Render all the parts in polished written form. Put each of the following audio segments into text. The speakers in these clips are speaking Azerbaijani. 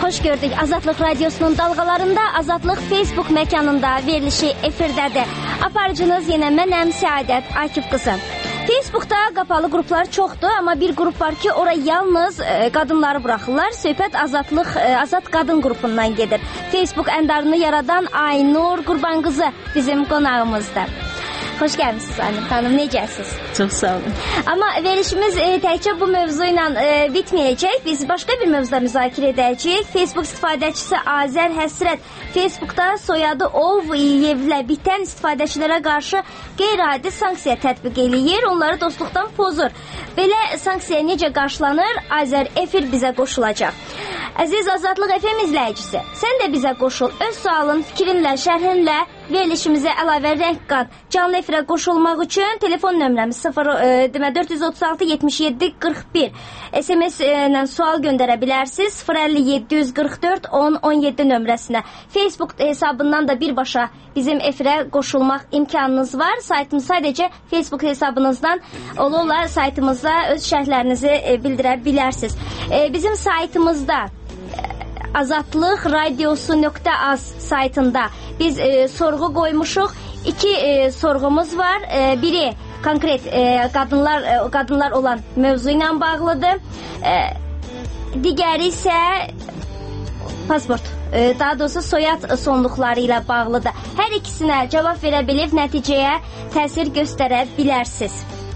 xoş gördük. Azadlıq Radiosunun dalğalarında, Azadlıq Facebook məkanında verilişi efirdədir. Aparıcınız yenə mənəm, Səadət Akif qızı. Facebookda qapalı qruplar çoxdur, amma bir qrup var ki, ora yalnız qadınları buraxırlar. Söhbət Azad Qadın qrupundan gedir. Facebook əndarını yaradan Aynur Qurbanqızı bizim qonağımızdır. Xoş gəlmişsiniz Aynur xanım, necəsiniz? Çox sağ olun. Amma verilişimiz təkcə bu mövzu ilə bitməyəcək. Biz başqa bir mövzuda müzakirə edəcəyik. Facebook istifadəçisi Azər Həsrət Facebookda soyadı Oviyevlə bitən istifadəçilərə qarşı qeyri-adi sanksiya tətbiq eləyir. Onları dostluqdan pozur. Belə sanksiya necə qarşılanır? Azər Efir bizə qoşulacaq. Əziz Azadlıq FM izləyicisi, sən də bizə qoşul. Öz sualın, fikrinlə, şərhinlə verilişimizə əlavə rəng qat. Canlı efirə qoşulmaq üçün telefon nömrəmiz 436 77 41. SMS ilə sual göndərə bilərsiniz 050 744 10 17 nömrəsinə. Facebook hesabından da birbaşa bizim efirə qoşulmaq imkanınız var. Saytımız sadəcə Facebook hesabınızdan ola saytımızda öz şərhlərinizi bildirə bilərsiniz. Bizim saytımızda azadlıqradiosu.az saytında biz sorğu qoymuşuq. 2 sorğumuz var. Biri konkret qadınlar olan mövzu ilə bağlıdır. Digəri isə pasport, daha doğrusu soyad sonluqları ilə bağlıdır. Hər ikisinə cavab verə bilib nəticəyə təsir göstərə bilərsiniz.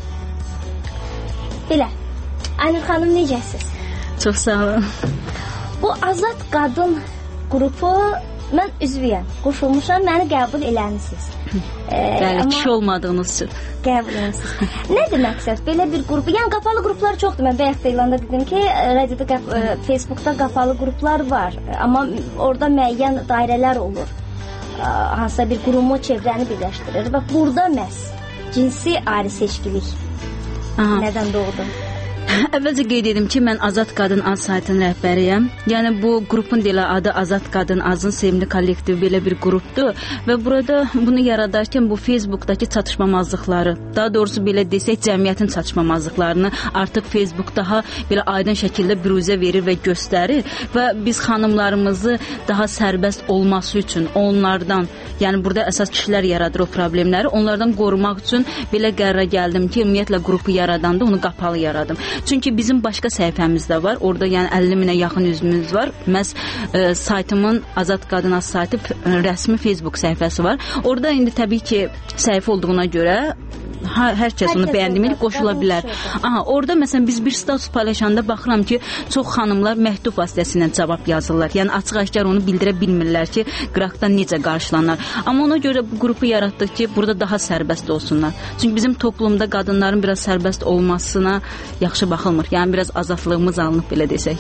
Belə. Aynur xanım, necəsiniz? Çox sağ olun. Bu Azad Qadın qrupu, mən üzvüyəm, qoşulmuşam, məni qəbul eləmisiniz. Bəli, kişi olmadığınız üçün. Qəbul eləmisiniz. Nədir məqsəd? Belə bir qrupu, yəni qapalı qruplar çoxdur. Mən bayaq da ilanda dedim ki, radioda, Facebookda qapalı qruplar var. Amma orada müəyyən dairələr olur. Hansısa bir qurumu, çevrəni birləşdirir. Bax, burada məhz cinsi ayrı seçkilik nədən doğdu? Əvvəlcə qeyd edim ki, mən Azad Qadın Az saytının rəhbəriyəm. Yəni bu qrupun deyilə adı Azad Qadın Azın sevimli kollektivi belə bir qrupdur və burada bunu yaradarkən bu Facebookdakı çatışmamazlıqları, daha doğrusu belə desək cəmiyyətin çatışmamazlıqlarını artıq Facebook daha belə aydın şəkildə büruzə verir və göstərir və biz xanımlarımızı daha sərbəst olması üçün onlardan, yəni burada əsas kişilər yaradır o problemləri, onlardan qorumaq üçün belə qərara gəldim ki, ümumiyyətlə qrupu yaradanda onu qapalı yaradım. Çünki bizim başqa səhifəmiz də var. Orada yəni 50 minə yaxın üzvümüz var. Məhz saytımın Azad Qadın Az saytı rəsmi Facebook səhifəsi var. Orada indi təbii ki, səhifə olduğuna görə hər kəs onu bəyəndiyini qoşula bilər. Orada məsələn biz bir status paylaşanda baxıram ki, çox xanımlar məktub vasitəsilə cavab yazırlar. Yəni açıq-aşkar onu bildirə bilmirlər ki, qıraqdan necə qarşılanır. Amma ona görə bu qrupu yaratdıq ki, burada daha sərbəst olsunlar. Çünki bizim toplumda qadınların biraz sərbəst olmasına yaxşı baxılmır. Yəni biraz azadlığımız alınıb belə desək.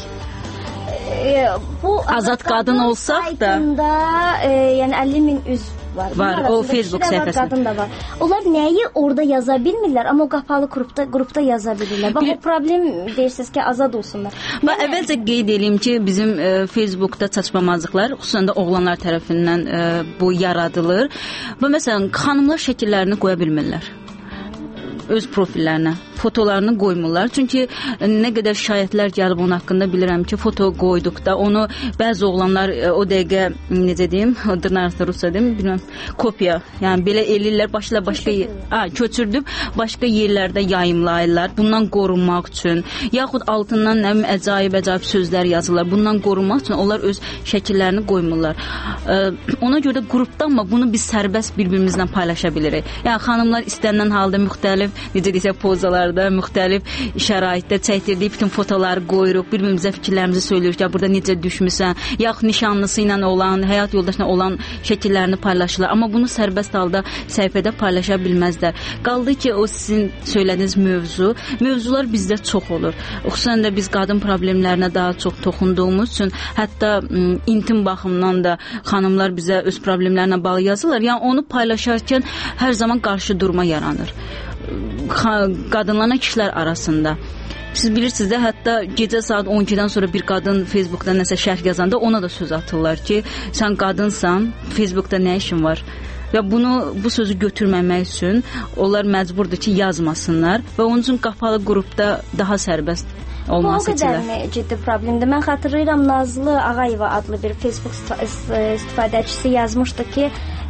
Bu Azad Qadın olsaq da yəni 50 min üzv var. O Facebook səhifəsində. Onlar nəyi orada yaza bilmirlər, amma o qapalı qrupda yaza bilirlər. Bax, o problem deyirsiniz ki, azad olsunlar. Əvvəlcə qeyd edeyim ki, bizim Facebookda çatışmamazlıqlar, xüsusən də oğlanlar tərəfindən bu yaradılır. Və məsələn, xanımlar şəkillərini qoya bilmirlər öz profillərinə. Fotolarını qoymurlar. Çünki nə qədər şikayətlər gəlib onun haqqında bilirəm ki, foto qoyduqda onu bəzi oğlanlar o dəqiqə necə deyim, dırnaqarası Rusca deyim, bilməm, kopya, yəni belə eləyirlər, başqa köçürdüb başqa yerlərdə yayımlayırlar. Bundan qorunmaq üçün, yaxud altından nə bilim əcaib sözlər yazırlar. Bundan qorunmaq üçün onlar öz şəkillərini qoymurlar. Ona görə qrupdanmı bunu biz sərbəst bir-birimizlə paylaşa bilirik. Yəni xanımlar istənilən halda müxtəlif, necə desək, pozalarda, müxtəlif şəraitdə çəkdirdiyi bütün fotoları qoyuruq, bir-birimizə fikirlərimizi söylüyoruz ki, burada necə düşmüsən, yaxud nişanlısı ilə olan, həyat yoldaşına olan şəkillərini paylaşırlar. Amma bunu sərbəst halda səhifədə paylaşa bilməzlər. Qaldı ki, o sizin söylədiyiniz mövzular bizdə çox olur. Xüsusən də biz qadın problemlərinə daha çox toxunduğumuz üçün, hətta intim baxımdan da xanımlar bizə öz problemlərinə bağlı yazırlar. Yəni onu paylaşarkən hər zaman qarşı durma yaranır. Qadınlarla kişilər arasında. Siz bilirsiniz də, hətta gecə saat 12-dən sonra bir qadın Facebookda nəsə şərh yazanda ona da söz atırlar ki, sən qadınsan, Facebookda nə işin var? Və bu sözü götürməmək üçün onlar məcburdur ki, yazmasınlar və onun üçün qapalı qrupda daha sərbəst olması Bu o qədər ciddi problemdir. Mən xatırlayıram, Nazlı Ağayeva adlı bir Facebook istifadəçisi yazmışdı ki,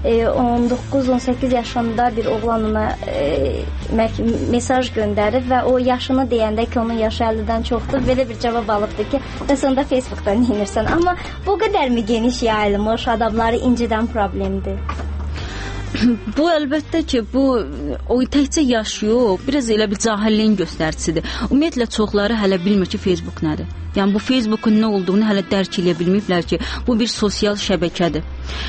19-18 yaşında bir oğlan ona mesaj göndərib və o yaşını deyəndə ki, onun yaşı 50-dən çoxdur, belə bir cavab alıbdı ki, və sonunda Facebook'dan inirsən. Amma bu qədərmi geniş yayılmış, adamları incidən problemdir? Bu əlbəttə ki, bu o təkcə yaş yox, biraz elə bir cahilliyin göstəricisidir. Ümumiyyətlə çoxları hələ bilmir ki, Facebook nədir. Yəni bu Facebook'un nə olduğunu hələ dərk edə bilməyiblər ki, bu bir sosial şəbəkədir.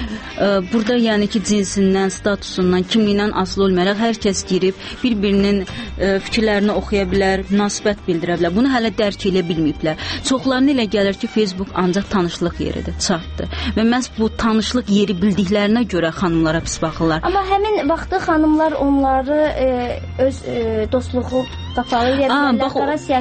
Burada yəni ki, cinsindən, statusundan, kimliyindən asılı olmayaraq hər kəs girib bir-birinin fikirlərini oxuya bilər, münasibət bildirə bilər. Bunu hələ dərk edə bilməyiblər. Çoxlarına elə gəlir ki, Facebook ancaq tanışlıq yeridir, çatdır. Və məhz bu tanışlıq yeri bildiklərinə görə xanımlara pis baxırlar. Amma həmin vaxtda xanımlar onları öz dostluğu qapalı yerlərə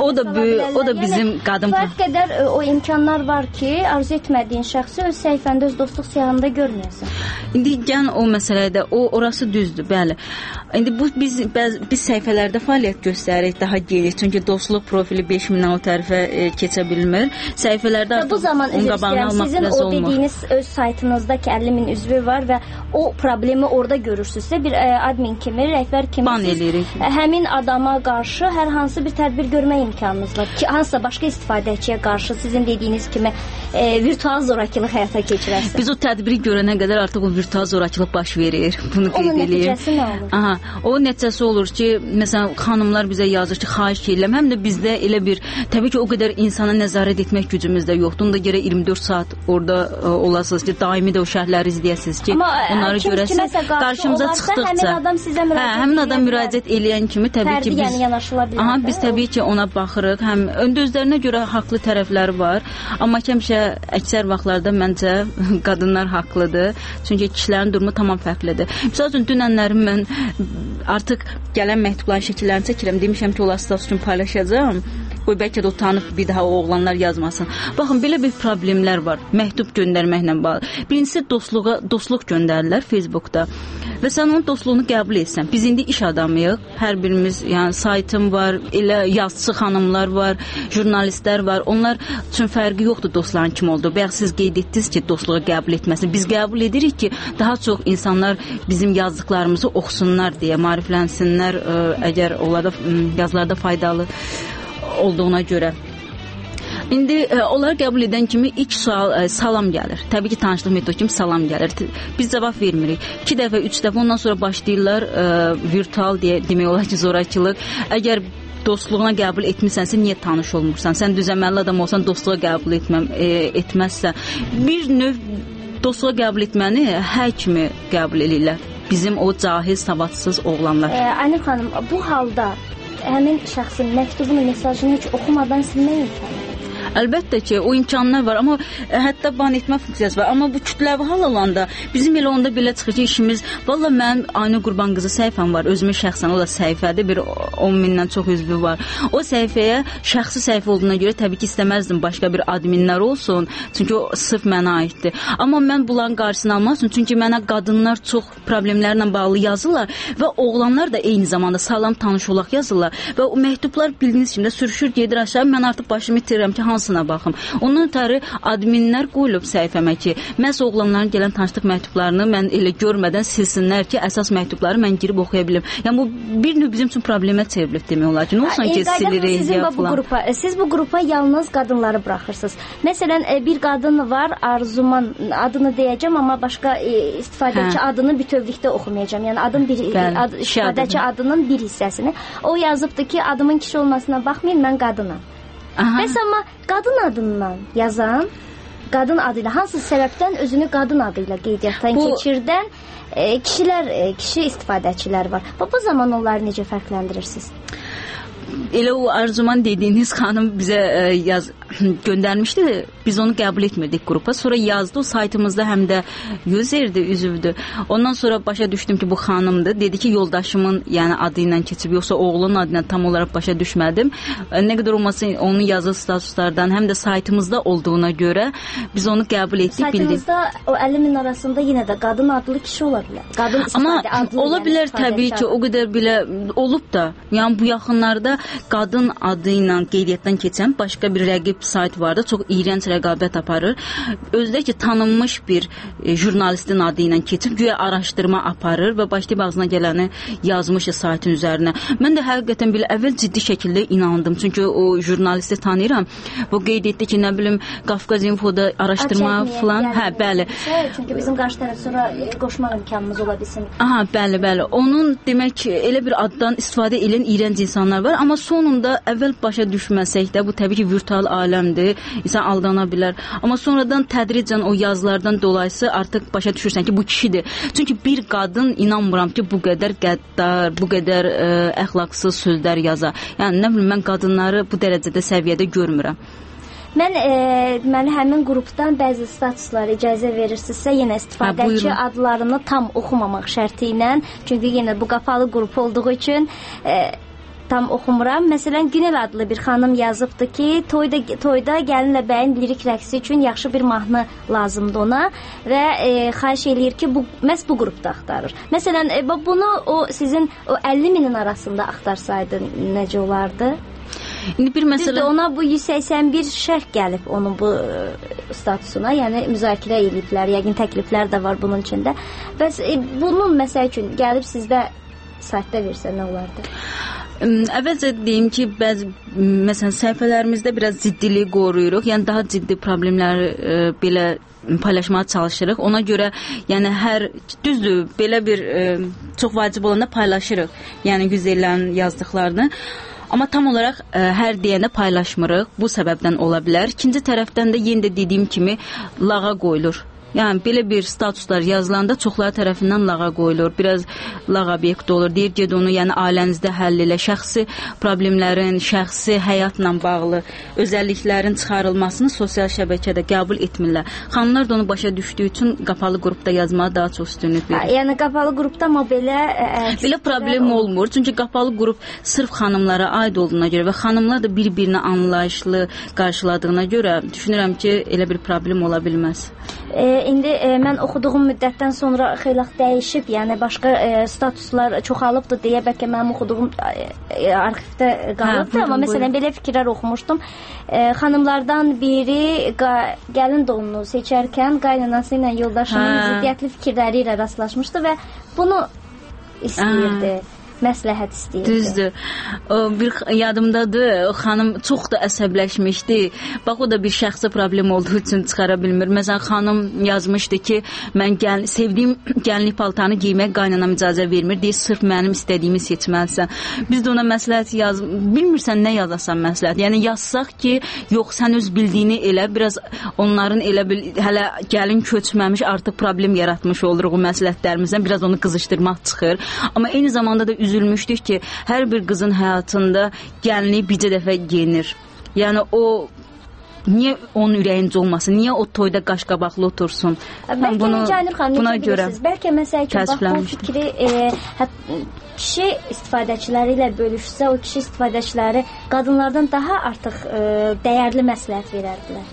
o da bizim qadın. Fərq qədər o imkanlar var ki, arzu etmədiyin şəxsi öz səhifəndə, öz dostluq siyahında görməyəsən. İndi gəlin o məsələdə, orası düzdür, bəli. İndi bu biz səhifələrdə fəaliyyət göstəririk daha geniş, çünki dostluq profili 5000-dən o tərəfə keçə bilmir. Səhifələrdə bu zaman sizin o dediyiniz öz saytınızda ki 50.000 üzvü var və o problemi orada görürsünüzsə, bir admin kimi, rəhbər kimi həmin adama qarşı hər hansı bir tədbir görmək imkanınız var ki, hansısa başqa istifadəçiyə qarşı sizin dediyiniz kimi virtual zorakılıq həyata keçirəsiniz. Biz o tədbiri görənə qədər artıq o virtual zorakılıq baş verir. Bunu qeyd edeyim. Onun nəticəsi nə olur? Aha, o nəticəsi olur ki, məsələn, xanımlar bizə yazır ki, xahiş edirəm. Həm də bizdə elə bir, təbii ki, o qədər insana nəzarət etmək gücümüz də yoxdur. Onda görə 24 saat orada olasınız ki, daimi də o şərhləri izləyəsiniz ki, onları görəsiniz. Qarşımıza çıxdıqca, həmin adam müraciət eləyən kimi təbii ki, biz təbii ki, ona baxırıq. Həm özlərinə görə haqlı tərəfləri var, amma həmişə əksər vaxtlarda məncə qadınlar haqlıdır. Çünki kişilərin durumu tamam fərqlidir. Məsəl üçün dünənlərim mən artıq gələn məktubların şəkillərini çəkirəm. Demişəm ki, olar status üçün paylaşacağam. Qoy bəlkə də utanıb bir daha o oğlanlar yazmasın. Baxın, belə bir problemlər var məktub göndərməklə bağlı. Birincisi dostluq göndərirlər Facebookda və sən onun dostluğunu qəbul etsən. Biz indi iş adamıyıq. Hər birimiz, yəni saytım var, elə yazıcı xanımlar var, jurnalistlər var. Onlar üçün fərqi yoxdur dostların kim olduğu. Bəyək siz qeyd etdiniz ki, dostluğu qəbul etməsin. Biz qəbul edirik ki, daha çox insanlar bizim yazdıqlarımızı oxusunlar deyə, maariflənsinlər, əgər onlarda yazılarda faydalı olduğuna görə. İndi onlar qəbul edən kimi ilk sual salam gəlir. Təbii ki, tanışlıq metodu kimi salam gəlir. Biz cavab vermirik. 2 dəfə, 3 dəfə ondan sonra başlayırlar virtual demək olar ki, zorakılıq. Əgər dostluğuna qəbul etmisənsə, niyə tanış olmursan? Sən düzəməlli adam olsan, dostluğa qəbul etməzsən. Bir növ dostluğa qəbul etməni hər kimi qəbul edirlər. Bizim o cahil, savadsız oğlanlar. Aynur xanım, bu halda həmin şəxsin məktubunu, mesajını heç oxumadan silmək imkanı? Əlbəttə ki, o imkanlar var, amma hətta ban etmə funksiyası var. Amma bu kütləvi hal olanda bizim elə onda belə çıxır ki, işimiz, valla mənim Aynur Qurban qızı səhifəm var, özümün şəxsən, o da səhifədir, bir 10.000-dən çox üzvü var. O səhifəyə şəxsi səhifə olduğuna görə təbii ki, istəməzdim başqa bir adminlər olsun, çünki o sırf mənə aiddir. Amma mən bunların qarşısını almaq üçün, çünki mənə qadınlar çox problemlərlə bağlı yazırlar və oğlanlar da eyni zamanda salam, tanış olaq yazırlar və o məktublar bildiyiniz kimi də sürüşür, gedir aşağı, mən artıq başımı itirirəm ki, hansına baxım. Onun ötəri adminlər qoyulub səhifəmə ki, məhz oğlanların gələn tanışlıq məktublarını mən elə görmədən silsinlər ki, əsas məktubları mən girib oxuya bilim. Yəni bu bir növ bizim üçün problemə çevrilib demək olar ki, nə olsun ki, silirik ya falan. Siz bu qrupa yalnız qadınları buraxırsınız. Məsələn, bir qadın var, Arzuman adını deyəcəm, amma başqa istifadəçi adını bütövlükdə oxumayacağam. Yəni istifadəçi adının bir hissəsini. O yazıbdı ki, adımın kişi olmasına baxmayın, mən qadınam. Bəs amma qadın adından yazan, qadın adıyla, hansı səbəbdən özünü qadın adıyla qeydiyyatdan keçirdən kişi istifadəçilər var. Bu zaman onları necə fərqləndirirsiniz? Elə o Arzuman dediyiniz xanım bizə göndərmişdi. Biz onu qəbul etmirdik qrupa. Sonra yazdı. O saytımızda həm də userdi, üzvdür. Ondan sonra başa düşdüm ki, bu xanımdır. Dedi ki, yoldaşımın yəni adı ilə keçib, yoxsa oğlunun adı ilə tam olaraq başa düşmədim. Nə qədər olmasın onun yazılı statuslardan, həm də saytımızda olduğuna görə biz onu qəbul etdik, bildik. Saytımızda o 50.000 arasında yenə də qadın adlı kişi ola bilər. Qadın istifadə adlı. Amma ola bilər təbii ki, o qədər belə olub da. Yəni bu yaxınlarda Facebookda qadın adı ilə qeydiyyatdan keçən başqa bir rəqib sayt vardı. Çox iyrənc rəqabət aparır. Özdə ki, tanınmış bir jurnalistin adı ilə keçib, güya araşdırma aparır və başlayıb ağzına gələni yazmış saytın üzərinə. Mən də həqiqətən belə əvvəl ciddi şəkildə inandım. Çünki o jurnalisti tanıyıram. Bu qeyd etdi ki, nə bilim, Qafqaz Infoda araşdırma falan. Hə, bəli. Çünki bizim qarşı tərəf sonra qoşmaq imkanımız ola bilsin. Aha, bəli, bəli. Onun demək elə bir addan istifadə edən iyrənc insanlar var, amma sonunda əvvəl başa düşməsək də, bu təbii ki, virtual aləmdir, insan aldana bilər. Amma sonradan tədricən o yazılardan dolayısı artıq başa düşürsən ki, bu kişidir. Çünki bir qadın inanmıram ki, bu qədər qəddar, bu qədər əxlaqsız sözlər yaza. Yəni, nə bilim, mən qadınları bu dərəcədə səviyyədə görmürəm. Mən həmin qrupdan bəzi statuslara icazə verirsinizsə, yenə istifadəçi adlarını tam oxumamaq şərti ilə, çünki yenə bu qapalı qrup olduğu üçün tam oxumuram. Məsələn, Günel adlı bir xanım yazıbdı ki, toyda gəlinlə bəyin lirik rəqsi üçün yaxşı bir mahnı lazımdır ona və xahiş eləyir ki, məhz bu qrupda axtarır. Məsələn, bunu sizin o 50 minin arasında axtarsaydı necə olardı? İndi bir məsələ... Düzdür, ona bu 181 şərh gəlib onun bu statusuna, yəni müzakirə ediblər, yəqin təkliflər də var bunun içində. Bəs bunun məsəl üçün gəlib sizdə saytda versə nə olardı? Əvvəlcə deyim ki, bəzi məsələn səhifələrimizdə biraz ciddilik qoruyuruq, yəni daha ciddi problemləri belə paylaşmağa çalışırıq. Ona görə yəni düzdür, belə bir çox vacib olanda paylaşırıq, yəni güzəllərin yazdıqlarını. Amma tam olaraq hər deyəndə paylaşmırıq. Bu səbəbdən ola bilər. İkinci tərəfdən də yenə də dediyim kimi lağa qoyulur. Yəni belə bir statuslar yazılanda çoxları tərəfindən lağa qoyulur. Biraz lağ obyekti olur. Deyir ki, onu yəni ailənizdə həll elə. Şəxsi problemlərin, şəxsi həyatla bağlı özəlliklərin çıxarılmasını sosial şəbəkədə qəbul etmirlər. Xanımlar da onu başa düşdüyü üçün qapalı qrupda yazmağa daha çox üstünlük verir. Yəni qapalı qrupda amma belə problem olmur. Çünki qapalı qrup sırf xanımlara aid olduğuna görə və xanımlar da bir-birini anlayışlı qarşıladığına görə düşünürəm ki, elə bir problem ola bilməz. İndi mən oxuduğum müddətdən sonra xeyli dəyişib, yəni başqa statuslar çoxalıbdır deyə bəlkə mənim oxuduğum arxivdə qalıbdır, amma məsələn belə fikirlər oxumuşdum. Xanımlardan biri gəlin donunu seçərkən qaynanası ilə yoldaşının ziddiyyətli fikirləri ilə rastlaşmışdı və bunu istəyirdi. Məsləhət istəyirdi. Düzdür. Bir yadımdadır, o xanım çox da əsəbləşmişdi. Bax, o da bir şəxsi problem olduğu üçün çıxara bilmir. Məsələn, xanım yazmışdı ki, mən sevdiyim gəlinlik paltarını giymək qaynanam icazə vermir, deyir, sırf mənim istədiyimi seçməlisən. Biz də ona məsləhət bilmirsən nə yazasan məsləhət. Yəni yazsaq ki, yox, sən öz bildiyini elə, biraz onların elə hələ gəlin köçməmiş, artıq problem yaratmış oluruq o məsləhətlərimizdən, biraz onu qızışdırmaq çıxır. Amma eyni zamanda da üzülmüşdük ki, hər bir qızın həyatında gəlinlik bircə dəfə geyinir. Yəni o niyə onun ürəyincə olmasın? Niyə o toyda qaşqabaqlı otursun? Bəlkə Canir xanım, necə bilirsiniz? Bəlkə məsəl üçün bax bu fikri kişi istifadəçiləri ilə bölüşsə, o kişi istifadəçiləri qadınlardan daha artıq dəyərli məsləhət verərdilər.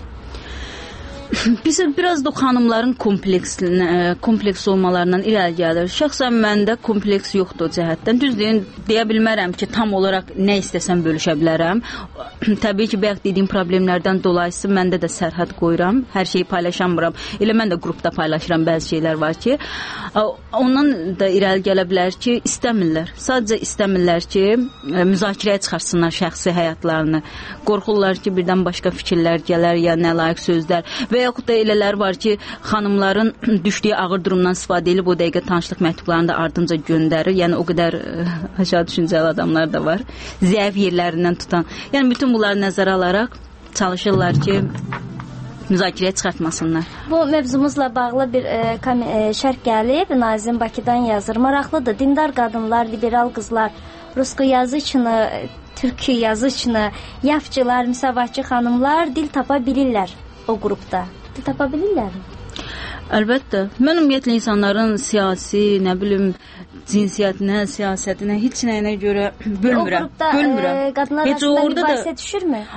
Biraz da xanımların kompleks olmalarından irəli gəlir. Şəxsən məndə kompleks yoxdur o cəhətdən. Düzdür, deyə bilmərəm ki, tam olaraq nə istəsəm bölüşə bilərəm. Təbii ki, bayaq dediyim problemlərdən dolayısı məndə də sərhəd qoyuram. Hər şeyi paylaşamıram. Elə mən də qrupda paylaşıram, bəzi şeylər var ki, ondan da irəli gələ bilər ki, istəmirlər. Sadəcə istəmirlər ki, müzakirəyə çıxarsınlar şəxsi həyatlarını. Qorxurlar ki, birdən başqa fikirlər gələr, ya nə layiq sözlər. Və yaxud da elələr var ki, xanımların düşdüyü ağır durumdan istifadə edib o dəqiqə tanışlıq məktublarını da ardınca göndərir. Yəni o qədər aşağı düşüncəli adamlar da var. Zəif yerlərindən tutan. Yəni bütün bunları nəzərə alaraq çalışırlar ki, müzakirəyə çıxartmasınlar. Bu mövzumuzla bağlı bir şərh gəlib. Nazim Bakıdan yazır. Maraqlıdır. Dindar qadınlar, liberal qızlar, ruski yazıçını, türkü yazıçını, yafçılar, müsavatçı xanımlar dil tapa bilirlər. O qrupda. Dil tapa bilirlərmi? Əlbəttə. Mən ümumiyyətlə insanların siyasi, nə bilim, cinsiyyətinə, siyasətinə, heç nəyinə görə bölmürəm. O qrupda qadınlar arasında mübahisə düşürmü?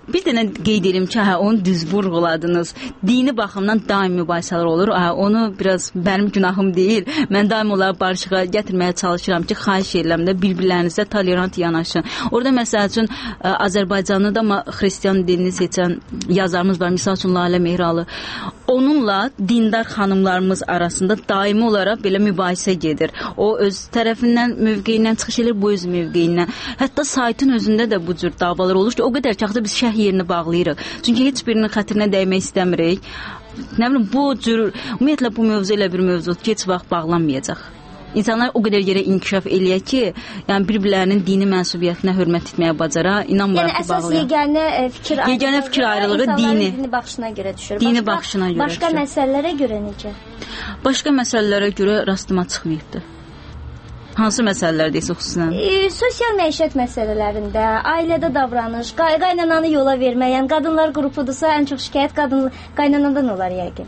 Bir dənə qeyd edim ki, onu düz vurğuladınız. Dini baxımdan daim mübahisələr olur. Onu biraz mənim günahım deyil. Mən daim onları barışığa gətirməyə çalışıram ki, xahiş edirəm də bir-birlərinizə tolerant yanaşın. Orada məsəl üçün Azərbaycanlı da amma xristian dinini seçən yazarımız var. Misal üçün Lalə Mehralı. Onunla dindar xanımlarımız arasında daimi olaraq belə mübahisə gedir. O öz tərəfindən mövqeyindən çıxış edir, bu öz mövqeyindən. Hətta saytın özündə də bu cür davalar olur ki, o qədər ki, biz şərh yerini bağlayırıq. Çünki heç birinin xətrinə dəymək istəmirik. Nə bilim, bu cür, ümumiyyətlə bu mövzu elə bir mövzu ki, heç vaxt bağlanmayacaq. İnsanlar o qədər yerə inkişaf eləyək ki, yəni bir-birlərinin dini mənsubiyyətinə hörmət etməyə bacara, inanmıraq ki, bağlayaq. Yəni yeganə fikir ayrılığı dini. Dini baxışına görə düşür. Dini baxışına görə başqa düşür. Məsələlərə görə necə? Başqa məsələlərə görə rastıma çıxmayıbdır. Hansı məsələlərdəysə xüsusən? Sosial məişət məsələlərində, ailədə davranış, qaynananı yola verməyən, qadınlar qrupudursa ən çox şikayət qaynanadan olar yəqin.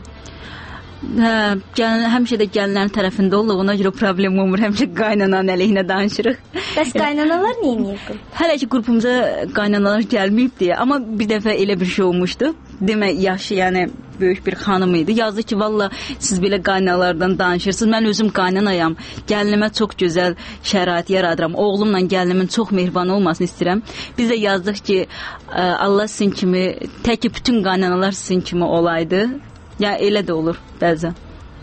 Həmişə də gəlinlərin tərəfində olur, ona görə problem olmur. Həmişə qaynananın əleyhinə danışırıq. Bəs qaynanalar niyə niyə? Hələ ki qrupumuza qaynanalar gəlməyib deyə, amma bir dəfə elə bir şey olmuşdu. Demək, yaşı, yəni böyük bir xanım idi. Yazdı ki, valla siz belə qaynanalardan danışırsınız. Mən özüm qaynanayam. Gəlinimə çox gözəl şərait yaradıram. Oğlumla gəlinimin çox mehriban olmasını istəyirəm. Biz də yazdıq ki, Allah sizin kimi, təki bütün qaynanalar sizin kimi olaydı. Ya elə də olur bəzən.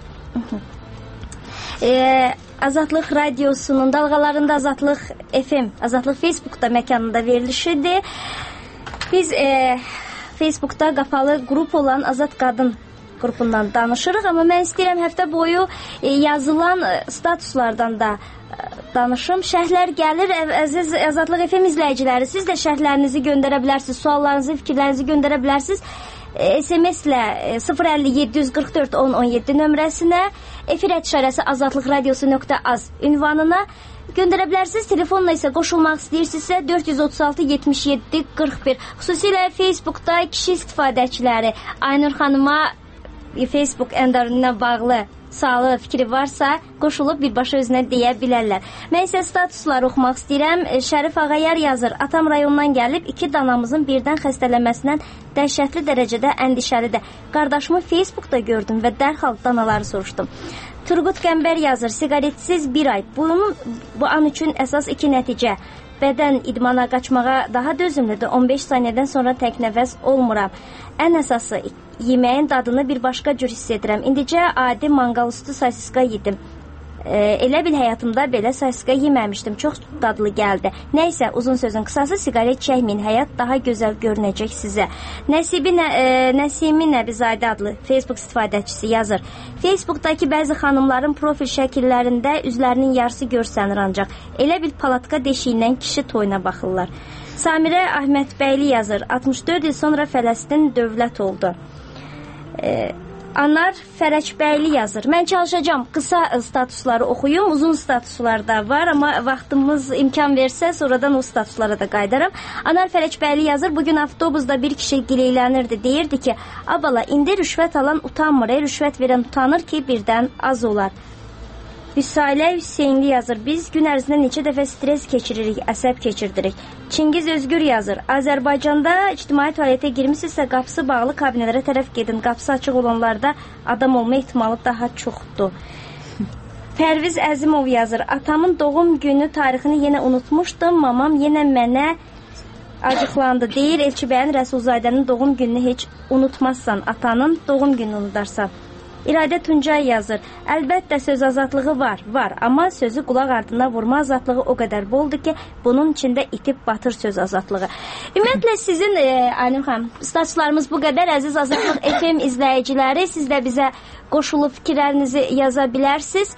Azadlıq radiosunun dalğalarında Azadlıq FM, Azadlıq Facebook'da məkanında verilişidir. Biz Facebook'da qapalı qrup olan Azad Qadın qrupundan danışırıq, amma mən istəyirəm həftə boyu yazılan statuslardan da danışım. Şərhlər gəlir, əziz Azadlıq FM izləyiciləri, siz də şərhlərinizi göndərə bilərsiniz, suallarınızı, fikirlərinizi göndərə bilərsiniz. SMS ilə 050 744 1017 nömrəsinə, efir @azadlıqradiosu.az ünvanına göndərə bilərsiniz. Telefonla isə qoşulmaq istəyirsinizsə 436 77 41. Xüsusilə Facebook'da kişi istifadəçiləri Aynur xanıma Facebook endarına bağlı sualı, fikri varsa qoşulub birbaşa özünə deyə bilərlər. Mən isə statusları oxumaq istəyirəm. Şərif Ağayar yazır. Atam rayondan gəlib 2 danamızın birdən xəstələnməsindən dəhşətli dərəcədə əndişəlidir. Qardaşımı Facebook'da gördüm və dərhal danaları soruşdum. Turgut Qəmbər yazır. Siqaretsiz 1 ay. Bu an üçün əsas 2 nəticə. Bədən idmana qaçmağa daha dözümlüdür. 15 saniyədən sonra tək nəfəs olmuram. Ən əsası yeməyin dadını bir başqa cür hiss edirəm. İndicə adi manqal üstü sosiska yedim. Elə bil həyatımda belə sosiska yeməmişdim. Çox dadlı gəldi. Nəysə, uzun sözün qısası, siqaret çəkməyin, həyat daha gözəl görünəcək sizə. Nəsimi Nəbizadə adlı Facebook istifadəçisi yazır. Facebook'dakı bəzi xanımların profil şəkillərində üzlərinin yarısı görsənir ancaq. Elə bil palatka deşiyindən kişi toyuna baxırlar. Samirə Əhmədbəyli yazır. 64 il sonra Fələstin dövlət oldu. Anar Fərəcbəyli yazır. Mən çalışacağım, qısa statusları oxuyum, uzun statuslar da var, amma vaxtımız imkan versə sonradan o statuslara da qaydaram. Anar Fərəcbəyli yazır. Bugün avtobusda bir kişi gileylənirdi. Deyirdi ki, abala, indi rüşvət alan utanmır, rüşvət verən utanır ki, birdən az olar. Hüsaylə Hüseynli yazır. Biz gün ərzində neçə dəfə stres keçiririk, əsəb keçirdirik. Çingiz Özgür yazır. Azərbaycanda ictimai tualetə girmişsizsə qapısı bağlı kabinələrə tərəf gedin. Qapısı açıq olanlarda adam olma ehtimalı daha çoxdur. Pərviz Əzimov yazır. Atamın doğum günü tarixini yenə unutmuşdum. Mamam yenə mənə acıqlandı. Deyir, Elçibəyin Rəsulzadənin doğum gününü heç unutmazsan. Atanın doğum gününü unudarsan. İradə Tuncay yazır. Əlbəttə söz azadlığı var, amma sözü qulaq ardına vurma azadlığı o qədər boldur ki, bunun içində itib batır söz azadlığı. Ümumiyyətlə sizin Aynur xanım, statuslarımız bu qədər. Əziz Azadlıq FM izləyiciləri, siz də bizə qoşulub fikirlərinizi yaza bilərsiniz.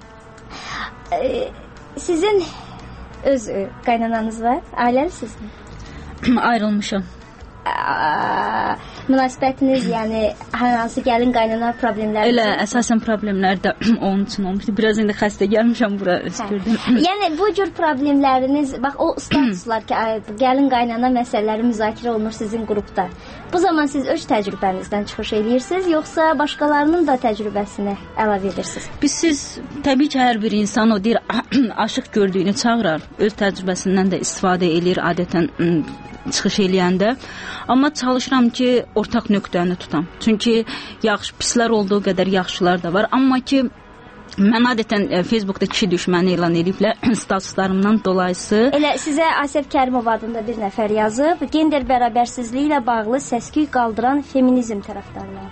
Sizin öz qaynananız var, ailəlisizmi? Ayrılmışam. Münasibətiniz, yəni hansı gəlin qaynana problemləri? Elə əsasən problemlər də onun üçün olmuşdu. Biraz indi xəstə gəlmişəm bura öskürdüm. Yəni bu cür problemləriniz, bax o statuslar ki, gəlin qaynana məsələləri müzakirə olunur sizin qrupda. Bu zaman siz öz təcrübənizdən çıxış edirsiniz, yoxsa başqalarının da təcrübəsini əlavə edirsiniz? Siz təbii ki, hər bir insan o deyir, aşıq gördüyünü çağırar. Öz təcrübəsindən də istifadə edir adətən. çıxış eləyəndə. Amma çalışıram ki, ortaq nöqtəni tutam. Çünki pislər olduğu qədər yaxşılar da var. Amma ki, mən adətən Facebookda kişi düşməni elan ediblər statuslarımdan dolayısı. Elə sizə Asəf Kərimov adında bir nəfər yazıb, gender bərabərsizliyi ilə bağlı səs-küy qaldıran feminizm tərəfdarları.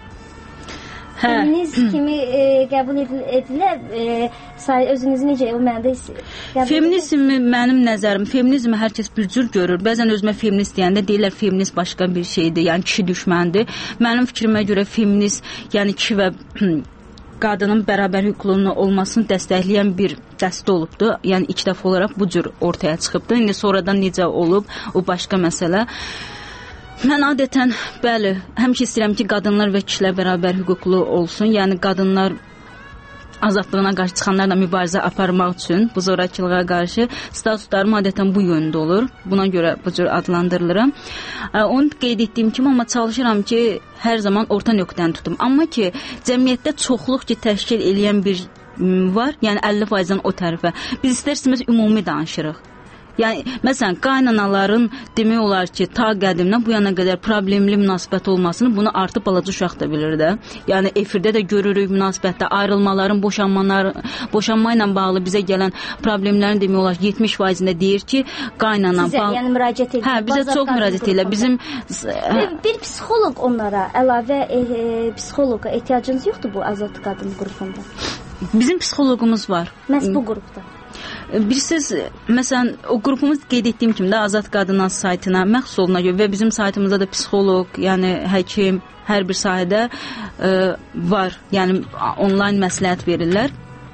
Feminizm kimi qəbul edilir, özünüzü necə o mənada feminizmi mənim nəzərim, feminizmi hər kəs bir cür görür. Bəzən özümə feminist deyəndə deyirlər feminist başqa bir şeydir, yəni kişi düşməndir. Mənim fikrimə görə feminist, yəni kişi və qadının bərabər hüquqlunun olmasını dəstəkləyən bir dəstə olubdur. Yəni ilk dəfə olaraq bu cür ortaya çıxıbdır. İndi sonradan necə olub, o başqa məsələ. Mən adətən, bəli, həmişə istəyirəm ki, qadınlar və kişilər bərabər hüquqlu olsun. Yəni qadınlar azadlığına qarşı çıxanlarla mübarizə aparmaq üçün bu zorakılığa qarşı statuslarım adətən bu yöndə olur. Buna görə bu cür adlandırılırım. Onu qeyd etdiyim kimi, amma çalışıram ki, hər zaman orta nöqtəni tutum. Amma ki, cəmiyyətdə çoxluq ki, təşkil eləyən bir var, yəni 50%-dən o tərəfə. Biz istərsimiz ümumi danışırıq. Yəni, məsələn, qaynanaların demək olar ki, ta qədimdən bu yana qədər problemli münasibət olmasını bunu artıq balaca uşaq da bilir də. Yəni, efirdə də görürük münasibətdə ayrılmaların, boşanma ilə bağlı bizə gələn problemlərin demək olar 70%-ində deyir ki, qaynana... Sizə, yəni müraciət edir. Hə, bizə çox müraciət edir. Bizim... Bir psixoloq onlara, əlavə psixoloqa ehtiyacınız yoxdur bu Azad Qadın qrupunda? Bizim psixoloqumuz var. Məhz bu qrupda. Bilirsiniz, məsələn, o qrupumuz qeyd etdiyim kimi də Azad Qadınlar saytına məxsus oluna görə və bizim saytımızda da psixoloq, yəni həkim, hər bir sahədə var, yəni onlayn məsləhət verirlər.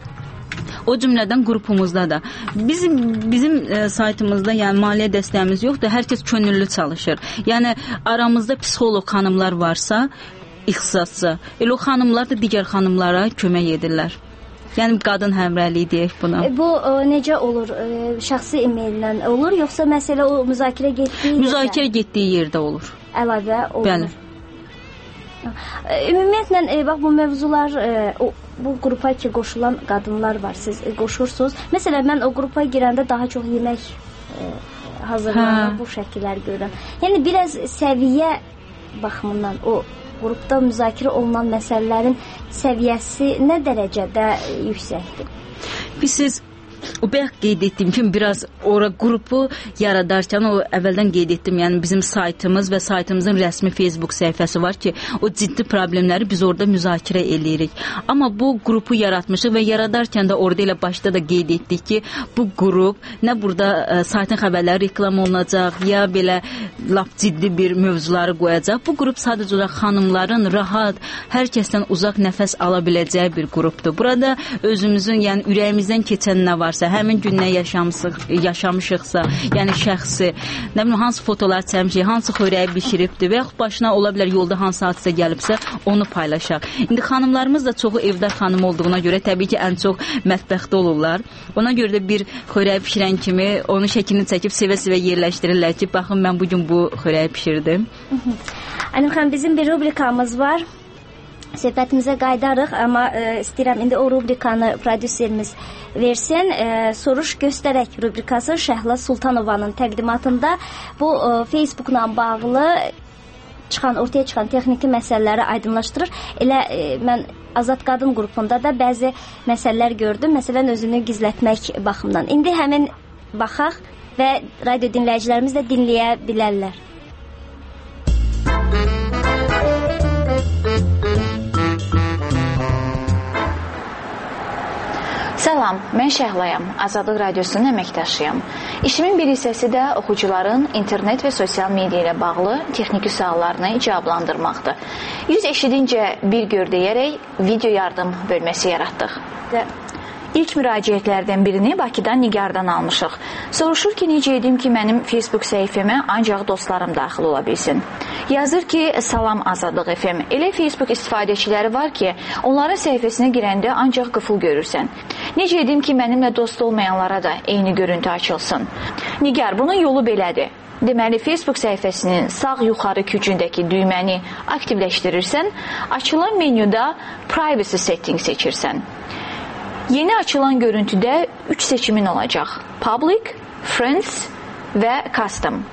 O cümlədən qrupumuzda da. Bizim saytımızda yəni maliyyə dəstəyimiz yoxdur, hər kəs könüllü çalışır. Yəni aramızda psixoloq xanımlar varsa, ixtisasçı, elə o xanımlar da digər xanımlara kömək edirlər. Yəni qadın həmrəyliyi deyək buna. Bu necə olur? Şəxsi e-maillə olur, yoxsa məsələ o müzakirə getdiyi yerdə olur. Əlavə olur. Bəli. Ümumiyyətlə bax bu mövzular bu qrupa ki qoşulan qadınlar var. Siz qoşursunuz. Məsələn, mən o qrupa girəndə daha çox yemək hazırlanan bu şəkillər görürəm. Yəni biraz səviyyə baxımından o qrupda müzakirə olunan məsələlərin səviyyəsi nə dərəcədə yüksəkdir? Siz o bayaq qeyd etdiyim kimi biraz ora qrupu yaradarkən o əvvəldən qeyd etdim, yəni bizim saytımız və saytımızın rəsmi Facebook səhifəsi var ki, o ciddi problemləri biz orada müzakirə eləyirik. Amma bu qrupu yaratmışıq və yaradarkən də orada elə başda da qeyd etdik ki, bu qrup nə burada saytın xəbərləri reklam olunacaq, ya belə lap ciddi bir mövzuları qoyacaq. Bu qrup sadəcə olaraq xanımların rahat, hər kəsdən uzaq nəfəs ala biləcəyi bir qrupdur. Burada özümüzün, yəni ürəyimizdən keçən nə varsa, həmin gün nə yaşamışıqsa, yəni şəxsi, nə bilim, hansı fotolar çəkmişik, hansı xörəyi bişiribdir və yaxud başına ola bilər yolda hansı hadisə gəlibsə, onu paylaşaq. İndi xanımlarımız da çoxu evdar xanım olduğuna görə təbii ki, ən çox mətbəxdə olurlar. Ona görə də bir xörəyi pişirən kimi onun şəklini çəkib sevə-sevə yerləşdirirlər ki, baxın, mən bugün bu xörəyi pişirdim. Ənim xanım, bizim bir rubrikamız var. Söhbətimizə qaydarıq, amma istəyirəm indi o rubrikanı prodüserimiz versin. Soruş göstərək rubrikası Şəhla Sultanovanın təqdimatında bu Facebookla bağlı ortaya çıxan texniki məsələləri aydınlaşdırır. Elə mən Azad Qadın qrupunda da bəzi məsələlər gördüm. Məsələn, özünü gizlətmək baxımından. İndi həmin baxaq və radio dinləyicilərimiz də dinləyə bilərlər. Salam, mən Şəhlayam, Azadlıq Radiosunun əməkdaşıyam. İşimin bir hissəsi də oxucuların internet və sosial media ilə bağlı texniki suallarını cavablandırmaqdır. Yüz eşidincə bir gör deyərək video yardım bölməsi yaratdıq. İlk müraciətlərdən birini Bakıdan Nigardan almışıq. Soruşur ki, necə edim ki, mənim Facebook səhifəmə ancaq dostlarım daxil ola bilsin. Yazır ki, salam Azadlıq FM. Elə Facebook istifadəçiləri var ki, onların səhifəsinə girəndə ancaq qıfıl görürsən. Necə edim ki, mənimlə dost olmayanlara da eyni görüntü açılsın? Nigar, bunun yolu belədir. Deməli, Facebook səhifəsinin sağ yuxarı küçündəki düyməni aktivləşdirirsən, açılan menyuda Privacy Settings seçirsən. Yeni açılan görüntüdə 3 seçimin olacaq. Public, Friends və Custom.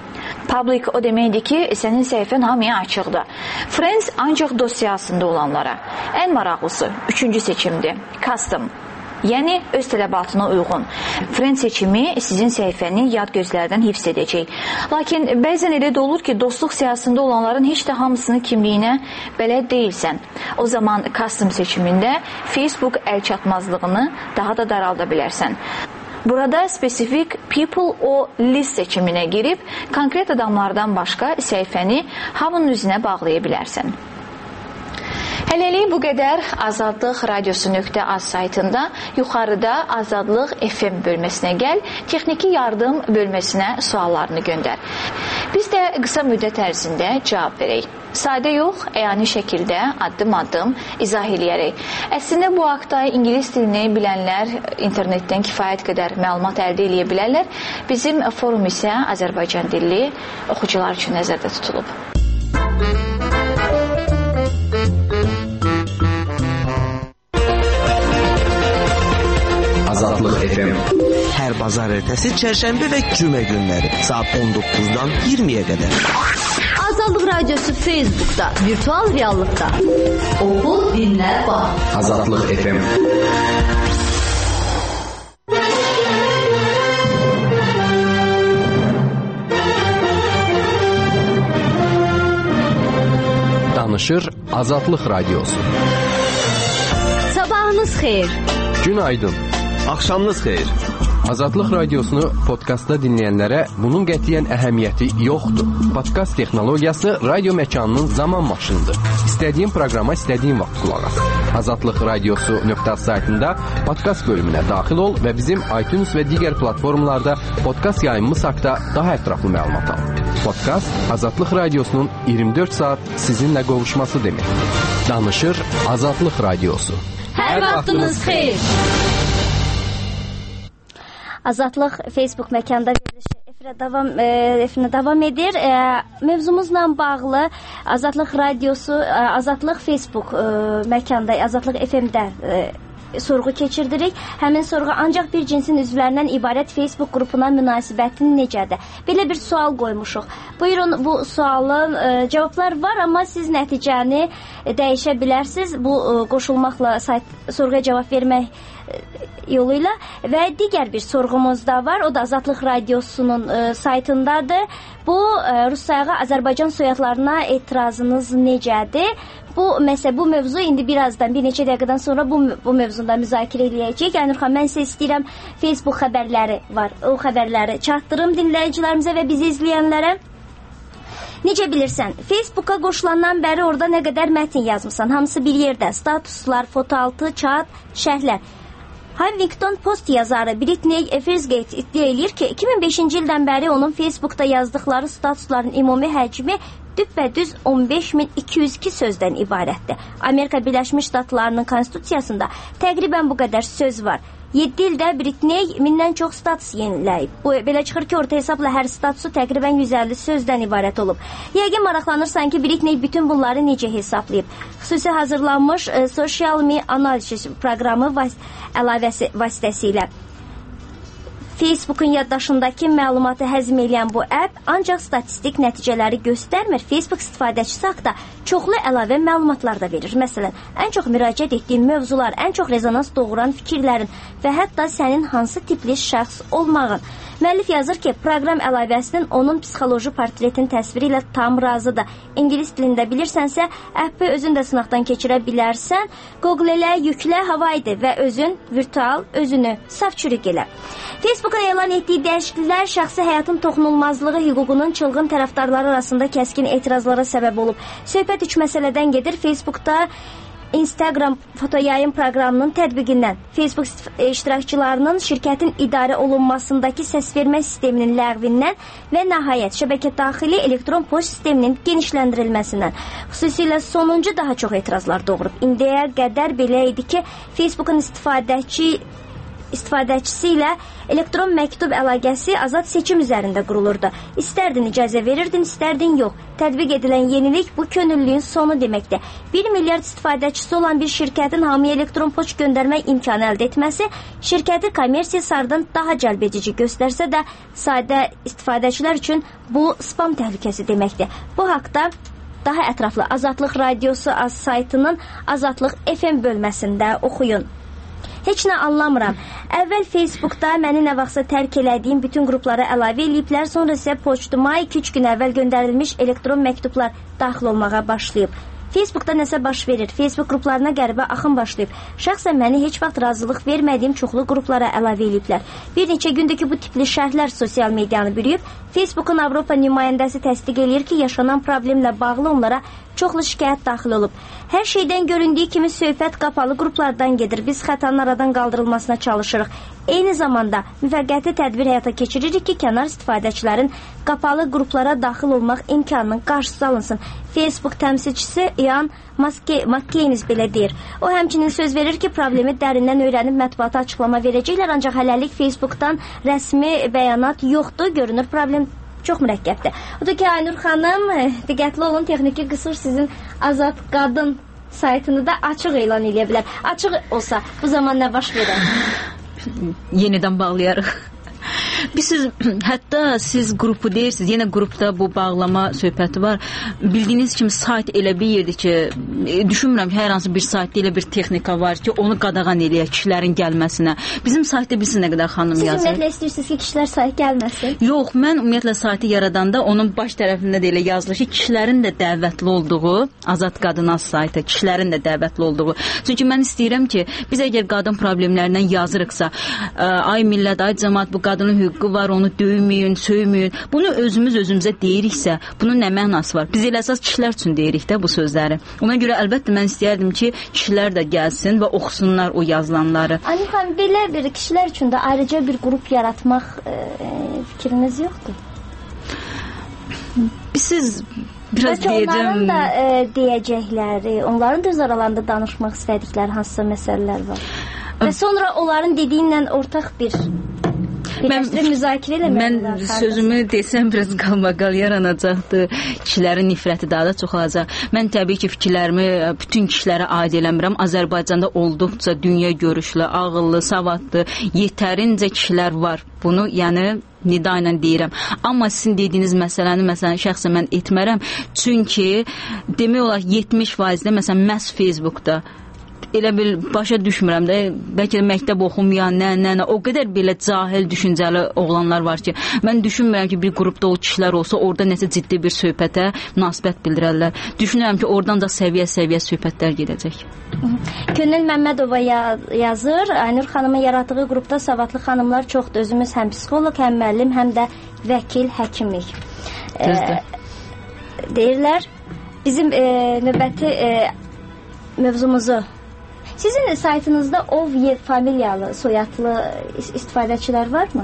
Public o deməkdir ki, sənin səhifən hamıya açıqdır. Friends ancaq dosyasında olanlara. Ən maraqlısı, 3-cü seçimdir. Custom. Yəni, öz tələbatına uyğun. Friend seçimi sizin səhifəni yad gözlərdən hifz edəcək. Lakin bəzən elə də olur ki, dostluq siyasında olanların heç də hamısını kimliyinə bələd deyilsən. O zaman custom seçimində Facebook əlçatmazlığını daha da daralda bilərsən. Burada spesifik people o list seçiminə girib, konkret adamlardan başqa səhifəni hamının üzünə bağlaya bilərsən. Hələlik bu qədər. Azadlıq radiosu.az saytında yuxarıda Azadlıq FM bölməsinə gəl, texniki yardım bölməsinə suallarını göndər. Biz də qısa müddət ərzində cavab verək. Sadə yox, əyani şəkildə addım-addım izah eləyərək. Əslində bu haqda ingilis dilini bilənlər internetdən kifayət qədər məlumat əldə edə bilərlər. Bizim forum isə Azərbaycan dilli oxucular üçün nəzərdə tutulub. Azadlıq FM. Hər bazar ertəsi, çərşənbə və cümə günləri saat 19-dan 20-yə qədər. Azadlıq radiosu Facebookda, virtual reallıqda. Oxu, dinlə, bax. Azadlıq FM. Danışır Azadlıq radiosu. Sabahınız xeyir. Günaydın. Axşamınız xeyir. Azadlıq radiosunu podkastda dinləyənlərə bunun qətiyyən əhəmiyyəti yoxdur. Podkast texnologiyası radio məkanının zaman maşınıdır. İstədiyin proqrama istədiyin vaxt qulaq as. Azadlıq radiosu.az saytında podkast bölümünə daxil ol və bizim iTunes və digər platformalarda podkast yayımımız haqqında daha ətraflı məlumat al. Podkast Azadlıq radiosunun 24 saat sizinlə qovuşması deməkdir. Danışır Azadlıq radiosu. Hər vaxtınız xeyir. Azadlıq Facebook məkanda verilişi davam edir. Mövzumuzla bağlı Azadlıq radiosu, Azadlıq Facebook məkanda, Azadlıq FM-də sorğu keçirdirik. Həmin sorğu ancaq bir cinsin üzvlərindən ibarət Facebook qrupuna münasibətin necədir? Belə bir sual qoymuşuq. Buyurun, bu sualın cavablar var, amma siz nəticəni dəyişə bilərsiniz. Bu qoşulmaqla sorğuya cavab vermək yoluyla və digər bir sorğumuz da var. O da Azadlıq radiosunun saytındadır. Bu Rusiyağa Azərbaycan soyadlarına etirazınız necədir? Bu mövzu indi birazdan, bir neçə dəqiqədən sonra bu mövzunda müzakirə eləyəcəyik. Aynur xanım, mən sizə istəyirəm, Facebook xəbərləri var. O xəbərləri çatdırım dinləyicilərimizə və bizi izləyənlərə. Necə bilirsən, Facebooka qoşulandan bəri orada nə qədər mətin yazmısan? Hamısı bir yerdə, statuslar, fotoaltı, chat, şərhlər. Huffington Post yazarı Britney Fersgate iddia eləyir ki, 2005-ci ildən bəri onun Facebookda yazdıqları statusların ümumi həcmi düppədüz 15.202 sözdən ibarətdir. Amerika Birləşmiş Ştatlarının konstitusiyasında təqribən bu qədər söz var. 7 ildə Britney 1000-dən çox status yeniləyib. Belə çıxır ki, orta hesabla hər statusu təqribən 150 sözdən ibarət olub. Yəqin maraqlanırsan ki, Britney bütün bunları necə hesablayıb. Xüsusi hazırlanmış Social Me Analysis proqramı əlavəsi vasitəsilə Facebookun yaddaşındakı məlumatı həzm edən bu app ancaq statistik nəticələri göstərmir. Facebook istifadəçisi haqqında çoxlu əlavə məlumatlar da verir. Məsələn, ən çox müraciət etdiyin mövzular, ən çox rezonans doğuran fikirlərin və hətta sənin hansı tipli şəxs olmağın. Müəllif yazır ki, proqram əlavəsinin onun psixoloji portretin təsviri ilə tam razıdır. İngilis dilində bilirsənsə, appi özün də sınaqdan keçirə bilərsən. Google ilə yüklə havaydı və özün virtual özünü saf çürük elə. Facebookun elan etdiyi dəyişikliklər şəxsi həyatın toxunulmazlığı hüququnun çılğın tərəfdarları arasında kəskin etirazlara səbəb olub. Söhbət 3 məsələdən gedir. Facebookda Instagram fotoyayım proqramının tətbiqindən, Facebook iştirakçılarının şirkətin idarə olunmasındakı səsvermə sisteminin ləğvindən və nəhayət şəbəkə daxili elektron poçt sisteminin genişləndirilməsindən. Xüsusilə sonuncu daha çox etirazlar doğurub. İndiyə qədər belə idi ki, Facebookun istifadəçi istifadəçisi ilə elektron məktub əlaqəsi azad seçim üzərində qurulurdu. İstərdin icazə verirdin, istərdin yox. Tətbiq edilən yenilik bu könüllülüyün sonu deməkdir. 1 milyard istifadəçisi olan bir şirkətin hamıya elektron poçt göndərmək imkanı əldə etməsi şirkəti kommersiya sarıdan daha cəlbedici göstərsə də sadə istifadəçilər üçün bu spam təhlükəsi deməkdir. Bu haqda daha ətraflı Azadlıq Radiosu saytının Azadlıq FM bölməsində oxuyun. Heç nə anlamıram. Əvvəl Facebookda məni nə vaxtsa tərk elədiyim bütün qruplara əlavə eləyiblər, sonra isə poçtuma 2-3 gün əvvəl göndərilmiş elektron məktublar daxil olmağa başlayıb. Facebookda nəsə baş verir. Facebook qruplarına qəribə axın başlayıb. Şəxsən məni heç vaxt razılıq vermədiyim çoxlu qruplara əlavə eləyiblər. Bir neçə gündür ki, bu tipli şərhlər sosial medianı bürüyüb. Facebookun Avropa nümayəndəsi təsdiq eləyir ki, yaşanan problemlə bağlı onlara çoxlu şikayət daxil olub. Hər şeydən göründüyü kimi söhbət qapalı qruplardan gedir. Biz xətanın aradan qaldırılmasına çalışırıq. Eyni zamanda müvəqqəti tədbir həyata keçiririk ki, kənar istifadəçilərin qapalı qruplara daxil olmaq imkanının qarşısı alınsın. Facebook təmsilçisi Ian McCain belə deyir. O həmçinin söz verir ki, problemi dərindən öyrənib mətbuata açıqlama verəcəklər, ancaq hələlik Facebookdan rəsmi bəyanat yoxdur. Görünür, problem çox mürəkkəbdir. Odur ki, Aynur xanım, diqqətli olun, texniki qüsur sizin Azad Qadın saytını da açıq elan edə bilər. Açıq olsa, bu zaman nə baş verər? Yenidən bağlayarıq. Hətta siz qrupu deyirsiniz, yenə qrupda bu bağlama söhbəti var. Bildiyiniz kimi sayt elə bir yerdir ki, düşünmürəm ki, hər hansı bir saytda elə bir texnika var ki, onu qadağan eləyək kişilərin gəlməsinə. Bizim saytda bilsin nə qədər xanım yazır. Siz ümumiyyətlə istəyirsiniz ki, kişilər sayt gəlməsin? Yox, mən ümumiyyətlə saytı yaradanda onun baş tərəfində də elə yazılır ki, kişilərin də dəvətli olduğu, Azad Qadınaz saytı, kişilərin də dəvətli olduğu. Çünki mən istəyirəm ki, biz əgər qadın problemlərindən yazırıqsa, ay millət, ay cəmaət, bu qadının hüququ var, onu döyməyin, söyməyin. Bunu özümüzə deyiriksə, bunun nə mənası var? Biz elə əsas kişilər üçün deyirik də bu sözləri. Ona görə əlbəttə mən istəyərdim ki, kişilər də gəlsin və oxusunlar o yazılanları. Ani xanım, belə bir kişilər üçün də ayrıca bir qrup yaratmaq fikriniz yoxdur? Siz biraz deyəcəm. Onların da deyəcəkləri, onların da öz aralarında danışmaq istədikləri hansısa məsələlər var. Və sonra onların dediyindən ortaq bir müzakirə eləmək. Mən sözümü desəm biraz qalmaqal yaranacaqdır. Kişilərin nifrəti daha da çoxalacaq. Mən təbii ki, fikirlərimi bütün kişilərə aid eləmirəm. Azərbaycanda olduqca dünya görüşlü, ağıllı, savadlı, yetərincə kişilər var. Bunu yəni nida ilə deyirəm. Amma sizin dediyiniz məsələni şəxsən mən etmərəm. Çünki demək olar 70%-də məsələn məhz Facebookda elə bil başa düşmürəm də, bəlkə də məktəb oxumayan, nə, o qədər belə cahil düşüncəli oğlanlar var ki, mən düşünmürəm ki, bir qrupda o kişilər olsa, orada nəsə ciddi bir söhbətə münasibət bildirərlər. Düşünürəm ki, oradan da səviyyə söhbətlər gedəcək. Könül Məmmədova yazır, Aynur xanımın yaratdığı qrupda savadlı xanımlar çoxdur. Özümüz həm psixoloq, həm müəllim, həm də vəkil, həkimik. Deyirlər, bizim növbəti mövzumuzu sizin saytınızda Ovyev familiyalı, soyadlı istifadəçilər varmı?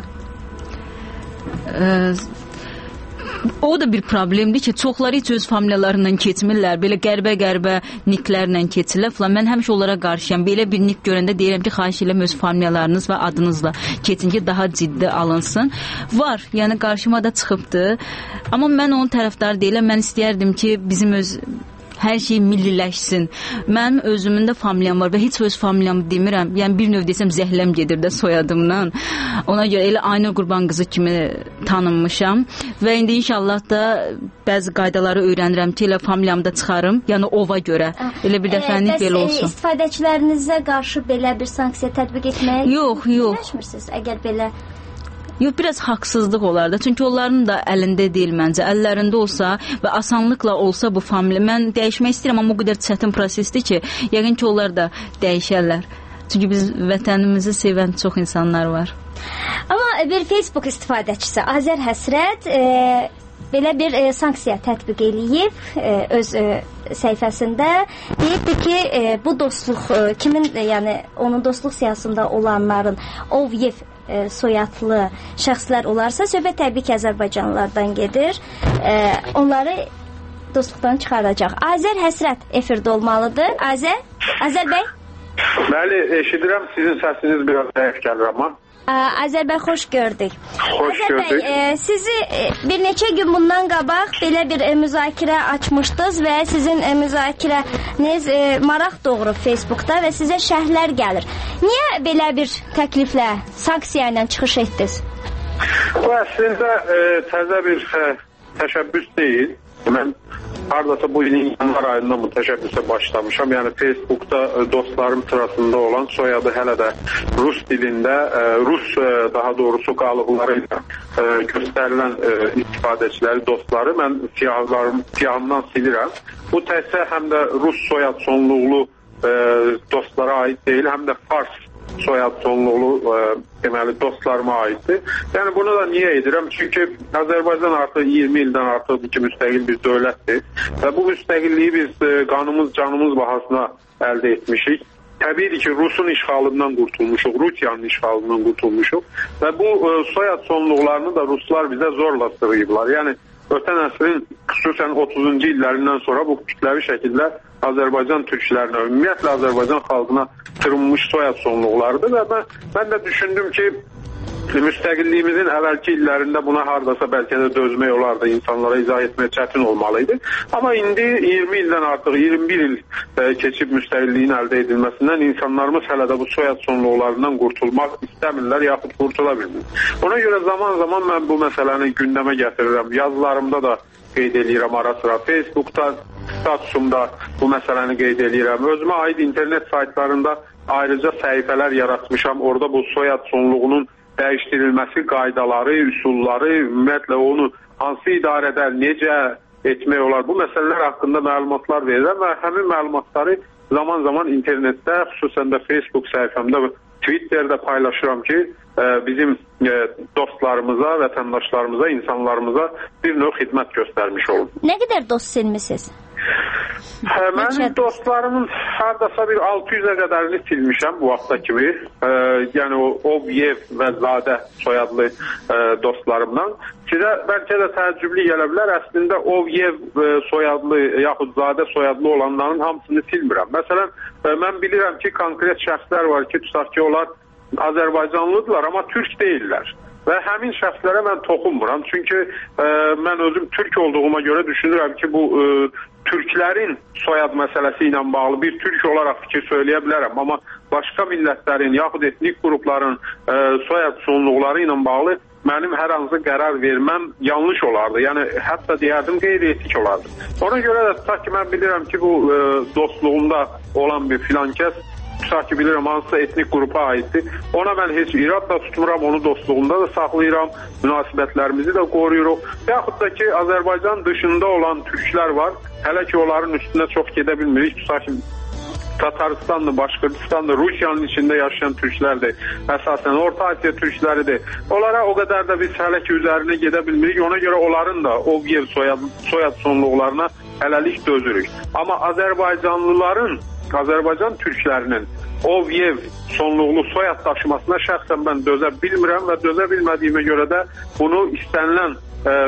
O da bir problemdir ki, çoxları heç öz familiyalarından keçmirlər, belə qəribə niklərlə keçirlər falan. Mən həmişə onlara qarşıyam. Belə bir nik görəndə deyirəm ki, xahiş edirəm öz familiyalarınız və adınızla keçin ki, daha ciddi alınsın. Var, yəni qarşıma da çıxıbdı. Amma mən onun tərəfdarı deyiləm. Mən istəyərdim ki, bizim öz hər şey milliləşsin. Mənim özümün də familiyam var və heç öz familiyamı demirəm. Yəni bir növ desəm zəhləm gedir də soyadımdan. Ona görə elə Aynur Qurban qızı kimi tanınmışam və indi inşallah da bəzi qaydaları öyrənirəm ki, elə familiyamı da çıxarım. Yəni ova görə. Elə bir dəfəlik belə olsun. İstifadəçilərinizə qarşı belə bir sanksiya tətbiq etməyə yox. Əgər belə Yox, biraz haqsızlıq olar da. Çünki onların da əlində deyil məncə. Əllərində olsa və asanlıqla olsa bu familiya. Mən dəyişmək istəyirəm, amma o qədər çətin prosesdir ki, yəqin ki, onlar da dəyişərlər. Çünki biz vətənimizi sevən çox insanlar var. Amma bir Facebook istifadəçisi Azər Həsrət belə bir sanksiya tətbiq eləyib öz səhifəsində. Deyibdir ki, bu dostluq kimin, yəni onun dostluq siyasətində olanların Ovyev soyadlı şəxslər olarsa, söhbət təbii ki, Azərbaycanlılardan gedir. Onları dostluqdan çıxardacaq. Azər Həsrət efirdə olmalıdır. Azər bəy? Bəli, eşidirəm. Sizin səsiniz biraz zəif gəlir amma. Azər bəy, xoş gördük. Xoş gördük. Sizi bir neçə gün bundan qabaq belə bir müzakirə açmışdınız və sizin müzakirəniz maraq doğurub Facebookda və sizə şərhlər gəlir. Niyə belə bir təkliflə, sanksiya ilə çıxış etdiniz? Bu əslində təzə bir təşəbbüs deyil. Mən hardasa bu ilin yanvar ayından bu təşəbbüsə başlamışam. Yəni Facebookda dostlarım sırasında olan soyadı hələ də rus dilində, daha doğrusu qalıqları ilə göstərilən istifadəçiləri, dostları mən siyahımdan silirəm. Bu təkcə həm də rus soyad sonluqlu dostlara aid deyil, həm də fars soyad sonluqlu deməli dostlarıma aiddir. Yəni bunu da niyə edirəm? Çünki Azərbaycan artıq 20 ildən artıq ki, müstəqil bir dövlətdir və bu müstəqilliyi biz qanımız, canımız bahasına əldə etmişik. Təbii ki, Rusun işğalından qurtulmuşuq, Rusiyanın işğalından qurtulmuşuq və bu soyad sonluqlarını da Ruslar bizə zorla sığıyıblar. Yəni ötən əsrin xüsusən 30-cu illərindən sonra bu kütləvi şəkildə Azərbaycan türklərinə, ümumiyyətlə Azərbaycan xalqına tırınmış soyad sonluqlarıdır və mən də düşündüm ki, müstəqilliyimizin əvvəlki illərində buna hardasa bəlkə də dözmək olardı, insanlara izah etmək çətin olmalıydı. Amma indi 20 ildən artıq 21 il keçib müstəqilliyin əldə edilməsindən insanlarımız hələ də bu soyad sonluqlarından qurtulmaq istəmirlər, yaxud qurtula bilmir. Ona görə zaman-zaman mən bu məsələni gündəmə gətirirəm. Yazılarımda da qeyd edirəm ara sıra. Facebookda, statusumda bu məsələni qeyd edirəm. Özümə aid internet saytlarında ayrıca səhifələr yaratmışam. Orada bu soyad sonluğunun dəyişdirilməsi qaydaları, üsulları, ümumiyyətlə onu hansı idarədə necə etmək olar, bu məsələlər haqqında məlumatlar verirəm və həmin məlumatları zaman-zaman internetdə, xüsusən də Facebook səhifəmdə və Twitterdə paylaşıram ki, bizim dostlarımıza, vətəndaşlarımıza, insanlarımıza bir növ xidmət göstərmiş olun. Nə qədər dost silmisiniz? Mənim dostlarımın hardasa bir 600-ə qədərini silmişəm bu vaxta kimi. Yəni o Ovyev və Zadə soyadlı dostlarımdan. Sizə bəlkə də təəccüblü gələ bilər. Əslində Ovyev soyadlı yaxud Zadə soyadlı olanların hamısını silmirəm. Məsələn, mən bilirəm ki, konkret şəxslər var ki, tutaq ki, onlar Azərbaycanlıdırlar, amma türk deyirlər. Və həmin şəxslərə mən toxunmuram. Çünki mən özüm türk olduğuma görə düşünürəm ki, bu türklərin soyad məsələsi ilə bağlı bir türk olaraq fikir söyləyə bilərəm. Amma başqa millətlərin, yaxud etnik qrupların soyad sonluqları ilə bağlı mənim hər hansı qərar verməm yanlış olardı. Yəni, hətta deyərdim, qeyri-etik olardı. Ona görə də tutaq ki, mən bilirəm ki, bu dostluğumda olan bir filan kəs, tutaq ki, bilirəm, hansısa etnik qrupa aiddir. Ona mən heç irad da tutmuram, onu dostluğumda da saxlayıram, münasibətlərimizi də qoruyuruq. Yaxud da ki, Azərbaycan dışında olan türklər var, hələ ki, onların üstünə çox gedə bilmirik. Tutaq ki, Tataristanlı, Başqırtistanlı, Rusiyanın içində yaşayan türklərdir. Əsasən Orta Asiya türkləridir. Onlara o qədər də biz hələ ki, üzərinə gedə bilmirik. Ona görə onların da Ovyev soyad sonluqlarına hələlik dözürük. Amma Azərbaycanlıların, Azərbaycan türklərinin Ovyev sonluqlu soyad daşımasına şəxsən mən dözə bilmirəm və dözə bilmədiyimə görə də bunu istənilən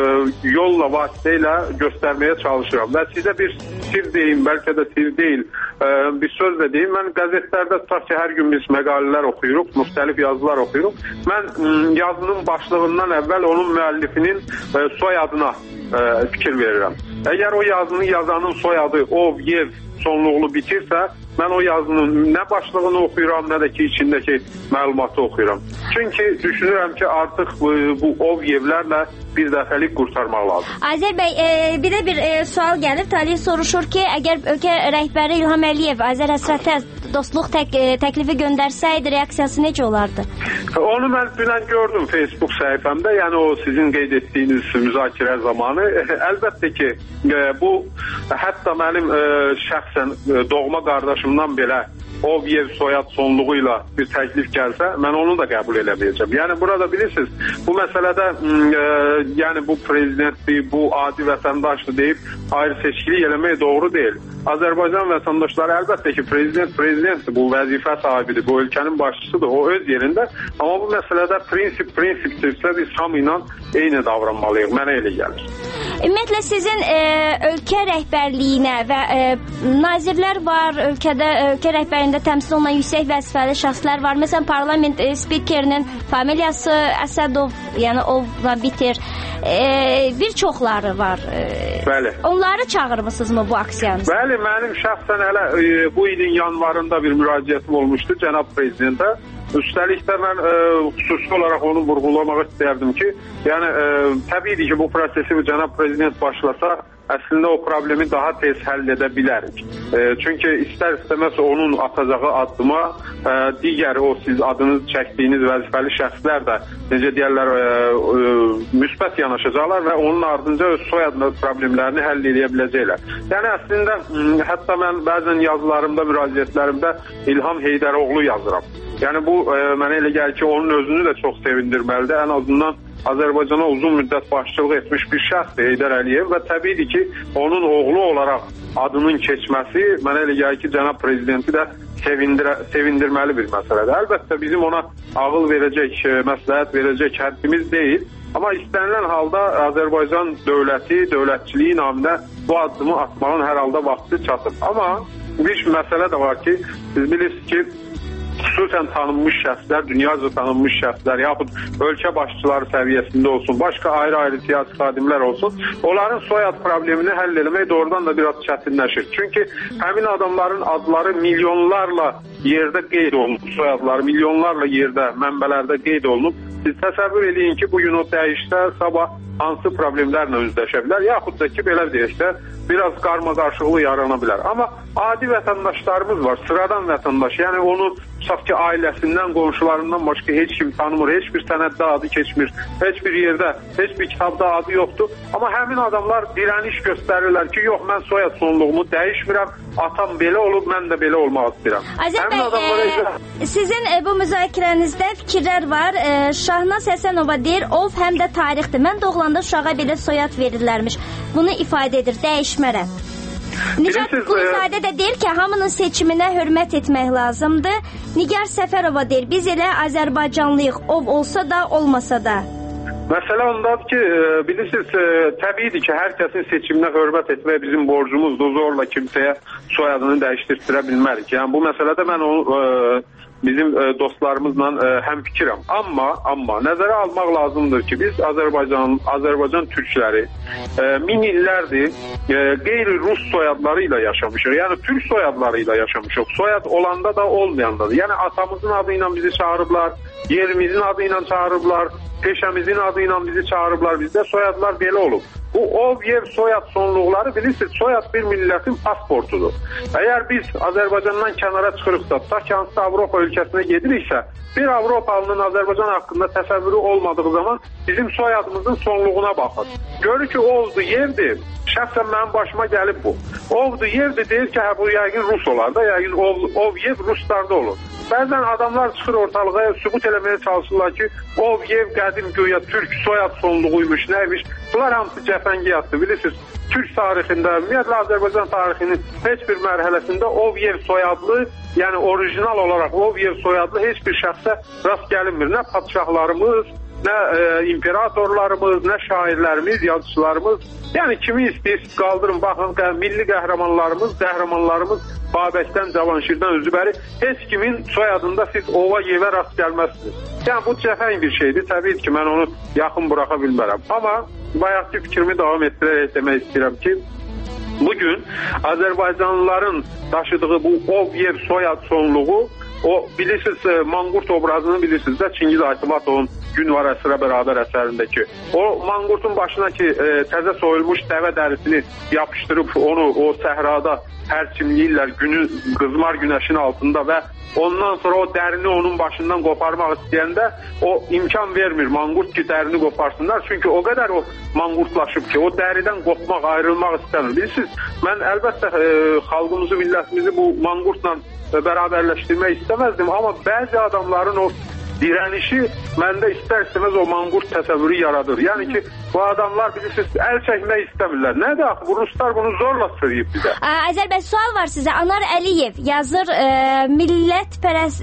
yolla, vasitə ilə göstərməyə çalışıram. Və sizə bir sir deyim, bəlkə də sir deyil, bir söz də deyim. Mən qəzetlərdə tutaq ki, hər gün biz məqalələr oxuyuruq, müxtəlif yazılar oxuyuruq. Mən yazının başlığından əvvəl onun müəllifinin soyadına fikir verirəm. Əgər o yazını yazanın soyadı Ovyev sonluqlu bitirsə, mən o yazının nə başlığını oxuyuram, nə də ki, içindəki məlumatı oxuyuram. Çünki düşünürəm ki, artıq bu Ovyevlərlə bir dəfəlik qurtarmaq lazım. Azər bəy, bir sual gəlir. Talih soruşur ki, əgər ölkə rəhbəri İlham Əliyev Azər Həsrətə dostluq təklifi göndərsəydi, reaksiyası necə olardı? Onu mən dünən gördüm Facebook səhifəmdə, yəni o sizin qeyd etdiyiniz müzakirə zamanı. Əlbəttə ki, bu hətta mənim şəxsən doğma qardaşımdan belə Ovyev soyad sonluğu ilə bir təklif gəlsə, mən onu da qəbul eləməyəcəm. Yəni, burada bilirsiniz, bu məsələdə yəni bu prezidentdir, bu adi vətəndaşdır deyib ayrı seçkilik eləmək doğru deyil. Azərbaycan vətəndaşları əlbəttə ki, prezidentdir, bu vəzifə sahibidir, bu ölkənin başçısıdır, o öz yerində. Amma bu məsələdə prinsipdirsə biz hamı ilə eyni davranmalıyıq, mənə elə gəlir. Ümumiyyətlə sizin ölkə rəhbərliyinə və nazirlər var, ölkə rəhbərliyində təmsil olunan yüksək vəzifəli şəxslər var. Məsələn, parlament spikerinin familiyası Əsədov, yəni ovla bitir. Bir çoxları var. Bəli. Onları çağırmısınızmı bu aksiyanızda? Bəli, mənim şəxsən hələ bu ilin yanvarında bir müraciətim olmuşdu cənab prezidentə. Üstəlik də mən xüsusi olaraq onu vurğulamaq istəyərdim ki, yəni təbii ki, bu prosesi cənab prezident başlasa, əslində o problemi daha tez həll edə bilərik. Çünki istər-istəməz onun atacağı addıma digər o siz adınız çəkdiyiniz vəzifəli şəxslər də necə deyərlər müsbət yanaşacaqlar və onun ardınca öz soyad problemlərini həll edə biləcəklər. Yəni əslində hətta mən bəzən yazılarımda, müraciətlərimdə İlham Heydəroğlu yazıram. Yəni bu mənə elə gəlir ki, onun özünü də çox sevindirməlidir. Ən azından Azərbaycana uzun müddət başçılıq etmiş bir şəxsdir Heydər Əliyev və təbii ki, onun oğlu olaraq adının keçməsi mənə elə gəlir ki, cənab prezidenti də sevindirməli bir məsələdir. Əlbəttə bizim ona ağıl verəcək, məsləhət verəcək həddimiz deyil. Amma istənilən halda Azərbaycan dövləti, dövlətçiliyi namında bu addımı atmağın hər halda vaxtı çatıb. Amma bir məsələ də var ki, siz bilirsiniz ki, xüsusən tanınmış şəxslər, dünyaca tanınmış şəxslər, yaxud ölkə başçıları səviyyəsində olsun, başqa ayrı-ayrı siyasi xadimlər olsun, onların soyad problemini həll etmək doğrudan da biraz çətinləşir. Çünki həmin adamların adları milyonlarla yerdə qeyd olunub, soyadları milyonlarla yerdə, mənbələrdə qeyd olunub. Siz təsəvvür edin ki, bugün o dəyişsə, sabah hansı problemlərlə üzləşə bilər, yaxud da ki, belə deyək də, biraz qarma-qarşılığı yarana bilər. Amma adi vətəndaşlarımız var, sıradan vətəndaş, yəni onu tutaq ki, ailəsindən, qonşularından başqa heç kim tanımır, heç bir sənəddə adı keçmir, heç bir yerdə, heç bir kitabda adı yoxdur. Amma həmin adamlar dirəniş göstərirlər ki, yox, mən soyad sonluğumu dəyişmirəm, atam belə olub, mən də belə olmaq istəyirəm. Azər bəy, sizin bu müzakirənizdə fikirlər var. Şahnaz Həsənova deyir, ov həm də tarixdir. Mən doğulanda uşağa belə soyad verirlərmiş. Bunu ifadə edir, dəyişmərəm. Nicat Quluzadə də deyir ki, hamının seçiminə hörmət etmək lazımdır. Nigar Səfərova deyir, biz elə Azərbaycanlıyıq, ov olsa da, olmasa da. Məsələ ondadır ki, bilirsiniz, təbiidir ki, hər kəsin seçiminə hörmət etmək bizim borcumuzdur. Zorla kimsəyə soyadını dəyişdirə bilmərik. Yəni bu məsələdə mən bizim dostlarımızla həmfikirəm. Amma nəzərə almaq lazımdır ki, biz Azərbaycan türkləri min illərdir qeyri-rus soyadları ilə yaşamışıq. Yəni türk soyadları ilə yaşamışıq. Soyad olanda da olmayanda da. Yəni atamızın adı ilə bizi çağırıblar, yerimizin adı ilə çağırıblar, peşəmizin adı ilə bizi çağırıblar. Bizdə soyadlar belə olub. Bu ov-yev soyad sonluqları bilirsiniz, soyad bir millətin pasportudur. Əgər biz Azərbaycandan kənara çıxırıqsa, tutaq ki, hansısa Avropa ölkəsinə gediriksə, bir Avropalının Azərbaycan haqqında təsəvvürü olmadığı zaman bizim soyadımızın sonluğuna baxır. Görür ki, ovdur, yevdir. Şəxsən mənim başıma gəlib bu. Ovdur, yevdir deyir ki, bu yəqin Rus olar da, yəqin ov-yev Ruslarda olur. Bəzən adamlar çıxır ortalığa, sübut eləməyə çalışırlar ki, ov-yev qədim güya türk soyad sonluğuymuş, nəymiş. Bunlar hamısı cəfəngiyatdır, bilirsiniz. Türk tarixində, ümumiyyətlə Azərbaycan tarixinin heç bir mərhələsində ov-yev soyadlı, yəni orijinal olaraq ov-yev soyadlı heç bir şəxsə rast gəlinmir. Nə padşahlarımız, nə imperatorlarımız, nə şairlərimiz, yazıçılarımız, yəni kimi istəyirsiniz qaldırın, baxın, milli qəhrəmanlarımız Babəkdən, Cavanşirdən özübəri heç kimin soyadında siz ova-yevə rast gəlməzsiniz. Yəni bu cəfəng bir şeydir, təbii ki, mən onu yaxın buraxa bilmərəm. Amma bayaqki fikrimi davam etdirərək demək istəyirəm ki, bugün Azərbaycanlıların daşıdığı bu ov-yev soyad sonluğu, o bilirsiniz, manqurt obrazını bilirsiniz də Çingiz Aytmatovun Gün var əsrə bərabər əsərindəki. O manqurtun başına ki, təzə soyulmuş dəvə dərisini yapışdırıb onu o səhrada hərçimləyirlər qızmar günəşin altında və ondan sonra o dərini onun başından qoparmaq istəyəndə o imkan vermir manqurt ki, dərini qoparsınlar. Çünki o qədər o manqurtlaşıb ki, o dəridən qopmaq, ayrılmaq istəmir. Bilirsiniz, mən əlbəttə xalqımızı, millətimizi bu manqurtla bərabərləşdirmək istəməzdim, amma bəzi adamların o dirənişi məndə istər-istəməz o manqurt təsəvvürü yaradır. Yəni ki, bu adamlar bilirsiniz, əl çəkmək istəmirlər. Nədir axı? Bu Ruslar bunu zorla söyləyib bizə. Azər bəy, sual var sizə. Anar Əliyev yazır, millətpərəst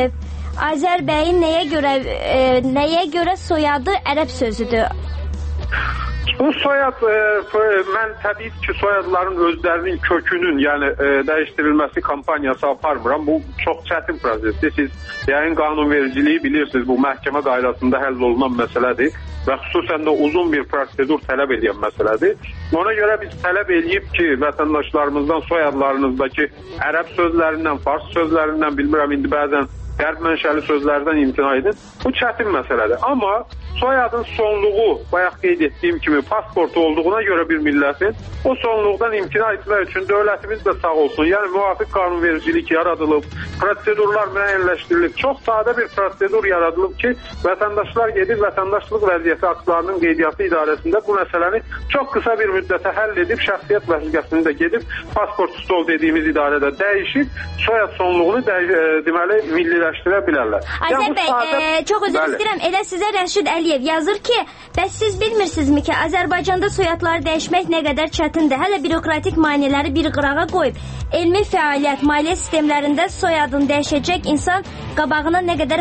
Azər bəyin nəyə görə soyadı ərəb sözüdür? Bu soyad, mən təbii ki, soyadların özlərinin kökünün, yəni dəyişdirilməsi kampaniyası aparmıram. Bu çox çətin prosesdir. Siz yəqin qanunvericiliyi bilirsiniz, bu məhkəmə qaydasında həll olunan məsələdir və xüsusən də uzun bir prosedur tələb edən məsələdir. Ona görə biz tələb edib ki, vətəndaşlarımızdan soyadlarınızdakı ərəb sözlərindən, fars sözlərindən, bilmirəm, indi bəzən qərb mənşəli sözlərdən imtina edin. Bu çətin məsələdir. Amma soyadın sonluğu, bayaq qeyd etdiyim kimi, pasportu olduğuna görə bir millətin o sonluqdan imtina etmək üçün dövlətimiz də sağ olsun. Yəni müvafiq qanunvericilik yaradılıb, prosedurlar müəyyənləşdirilib. Çox sadə bir prosedur yaradılıb ki, vətəndaşlar gedib vətəndaşlıq vəziyyəti aktlarının qeydiyyatı idarəsində bu məsələni çox qısa bir müddətə həll edib, şəxsiyyət vəsiqəsini də gedib pasport stol dediyimiz idarədə dəyişib, soyad sonluğunu deməli milliləşdirə bilərlər. Azər bəy, çox üzr istəyirəm. Elə sizə Rəşid Əliyev yazır ki, bəs siz bilmirsinizmi ki, Azərbaycanda soyadları dəyişmək nə qədər çətindir? Hələ bürokratik maneələri bir qırağa qoyub, elmi fəaliyyət, maliyyə sistemlərində soyadını dəyişəcək insan qabağına nə qədər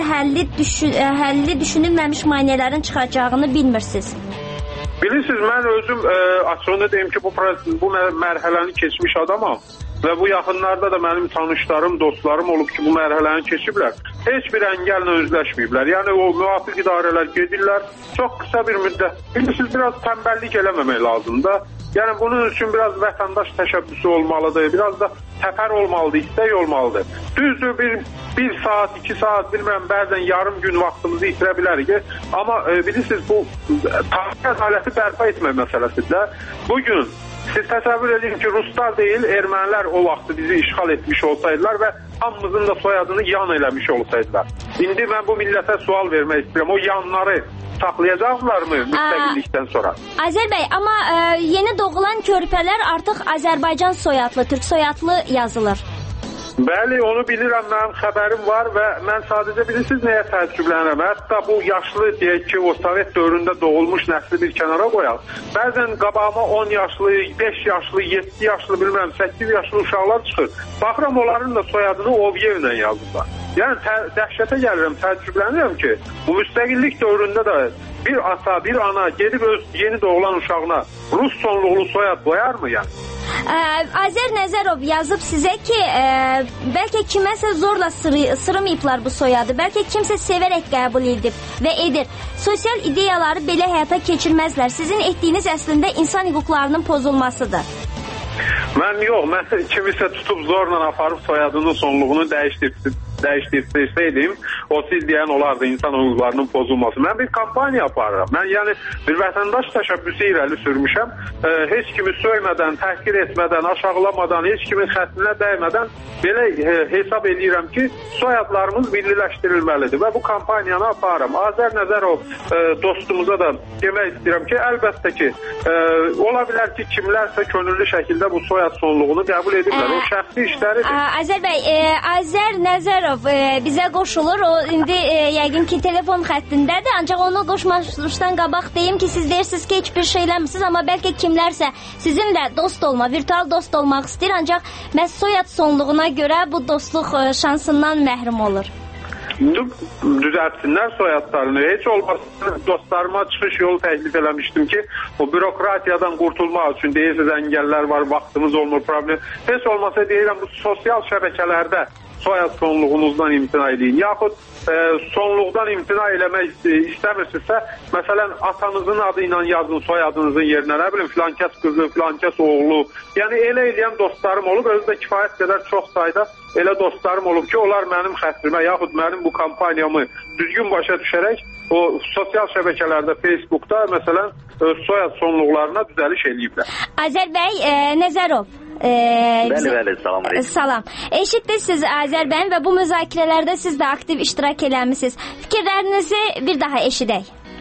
həlli düşünülməmiş maneələrin çıxacağını bilmirsiniz. Bilirsiniz, mən özüm açığını deyim ki, bu mərhələni keçmiş adamam. Və bu yaxınlarda da mənim tanışlarım, dostlarım olub ki, bu mərhələni keçiblər. Heç bir əngəllə üzləşməyiblər. Yəni o müvafiq idarələr gedirlər, çox qısa bir müddət. Bilirsiniz, biraz tənbəllik eləməmək lazımdır. Yəni bunun üçün biraz vətəndaş təşəbbüsü olmalıdır, biraz da təpər olmalıdır, istək olmalıdır. Düzdür, bir saat, 2 saat, bilmirəm, bəzən yarım gün vaxtımızı itirə bilərik. Amma bilirsiniz, bu tarixi ədaləti bərpa etmək məsələsidir. Bugün siz təsəvvür edin ki, Ruslar deyil, ermənilər o vaxtı bizi işğal etmiş olsaydılar və hamımızın da soyadını yan eləmiş olsaydılar. İndi mən bu millətə sual vermək istəyirəm. O yanları saxlayacaqlarmı müstəqillikdən sonra? Azər bəy, amma yeni doğulan körpələr artıq Azərbaycan soyadlı, türk soyadlı yazılır. Bəli, onu bilirəm, mənim xəbərim var və mən sadəcə bilirsiniz nəyə təəccüblənirəm. Hətta bu yaşlı, deyək ki, o Sovet dövründə doğulmuş nəsli bir kənara qoyaq. Bəzən qabağıma 10 yaşlı, 5 yaşlı, 7 yaşlı, bilmirəm, 8 yaşlı uşaqlar çıxır. Baxıram, onların da soyadını Ovyev ilə yazırlar. Yəni dəhşətə gəlirəm, təəccüblənirəm ki, bu müstəqillik dövründə də bir ata, bir ana gedib öz yeni doğulan uşağına Rus sonluqlu soyad qoyarmı yəni? Azər Nəzərov yazıb sizə ki, bəlkə kiməsə zorla sırımayıblar bu soyadı, bəlkə kimsə sevərək qəbul edib və edir. Sosial ideyaları belə həyata keçirməzlər. Sizin etdiyiniz əslində insan hüquqlarının pozulmasıdır. Mən kimisə tutub zorla aparıb soyadının sonluğunu dəyişdirsəydim, o siz deyən olardı insan hüquqlarının pozulması. Mən bir kampaniya aparıram. Mən yəni bir vətəndaş təşəbbüsü irəli sürmüşəm. Heç kimi söymədən, təhqir etmədən, aşağılamadan, heç kimin xətrinə dəymədən belə hesab edirəm ki, soyadlarımız milliləşdirilməlidir və bu kampaniyanı aparıram. Azər Nəzərov dostumuza da demək istəyirəm ki, əlbəttə ki, ola bilər ki, kimlərsə könüllü şəkildə bu soyad sonluğunu qəbul edirlər. O şəxsi işləridir. Azər bəy, Azər Nəzərov bizə qoşulur. O indi yəqin ki, telefon xəttindədir. Ancaq onu qoşmamışdan qabaq deyim ki, siz deyirsiniz ki, heç bir şey eləmirsiniz, amma bəlkə kimlərsə sizinlə dost olma, virtual dost olmaq istəyir, ancaq məhz soyad sonluğuna görə bu dostluq şansından məhrum olur. Düzəltsinlər soyadlarını. Heç olmasa dostlarıma çıxış yolu təklif eləmişdim ki, o bürokratiyadan qurtulmaq üçün deyirsiniz əngəllər var, vaxtımız olmur, problem. Heç olmasa deyirəm, bu sosial şəbəkələrdə soyad sonluğunuzdan imtina edin. Yaxud sonluqdan imtina eləmək istəmirsinizsə, məsələn, atanızın adı ilə yazın soyadınızın yerinə, nə bilim, filankəs qızı, filankəs oğlu. Yəni, elə eləyən dostlarım olub, özü də kifayət qədər çox sayda elə dostlarım olub ki, onlar mənim xətrimə, yaxud mənim bu kampaniyamı düzgün başa düşərək, o sosial şəbəkələrdə, Facebookda, məsələn, soyad sonluqlarına düzəliş eləyiblər. Azər bəy, Nəzərov. Bəli, salam aleyküm. Salam. Eşitdiniz Azər bəy və bu müzakirələrdə siz də aktiv iştirak eləmisiniz. Fikirlərinizi bir daha eşidək.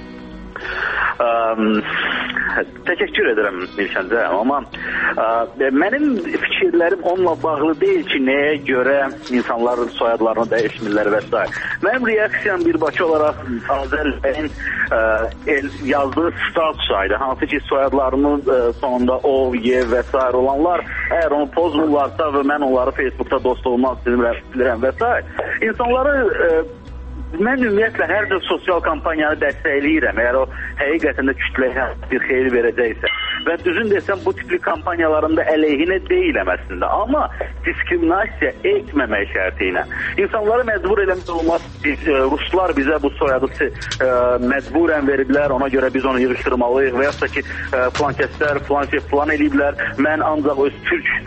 Təşəkkür edirəm İlkəncə, amma mənim fikirlərim onunla bağlı deyil ki, nəyə görə insanların soyadlarını dəyişmirlər və s. Mənim reaksiyam birbaşa olaraq Azər bəyin yazdığı statusaydı. Hansı ki, soyadlarının sonunda O, Y və s. olanlar, əgər onu pozmurlarsa və mən onları Facebookda dost olmaq istəyirəm və s. İnsanları mən ümumiyyətlə hər cür sosial kampaniyanı dəstəkləyirəm. Əgər o həqiqətən də kütləyə bir xeyir verəcəksə. Və düzün desəm, bu tipli kampaniyalarında əleyhinə deyiləm əslində. Amma diskriminasiya etməmək şərti ilə. İnsanları məcbur eləmək olmaz. Ruslar bizə bu soyadı məcburən veriblər, ona görə biz onu yığışdırmalıyıq və yaxud da ki, filan kəslər, filan eləyiblər. Mən ancaq öz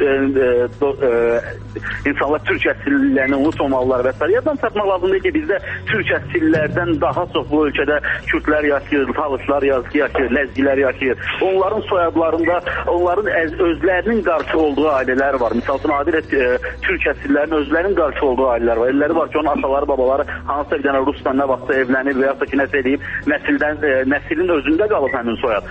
insanlar türk əsillilərini unutmamalılar və s. Yaddan çatmaq lazımdır ki, bizdə türk əsillilərdən daha çox bu ölkədə Kürtlər yaşayır, Talışlar yaşayır, Ləzgilər yaşayır. Onların soyadlarında onların özlərinin qarşı olduğu ailələr var. Misal üçün, adi türk əsillilərin özlərinin qarşı olduğu ailələr var. Elləri var ki, onun ataları, babaları hansısa bir dənə Rusla nə vaxtsa evlənib və yaxud da ki, nəsə eləyib, nəslin özündə qalıb həmin soyad.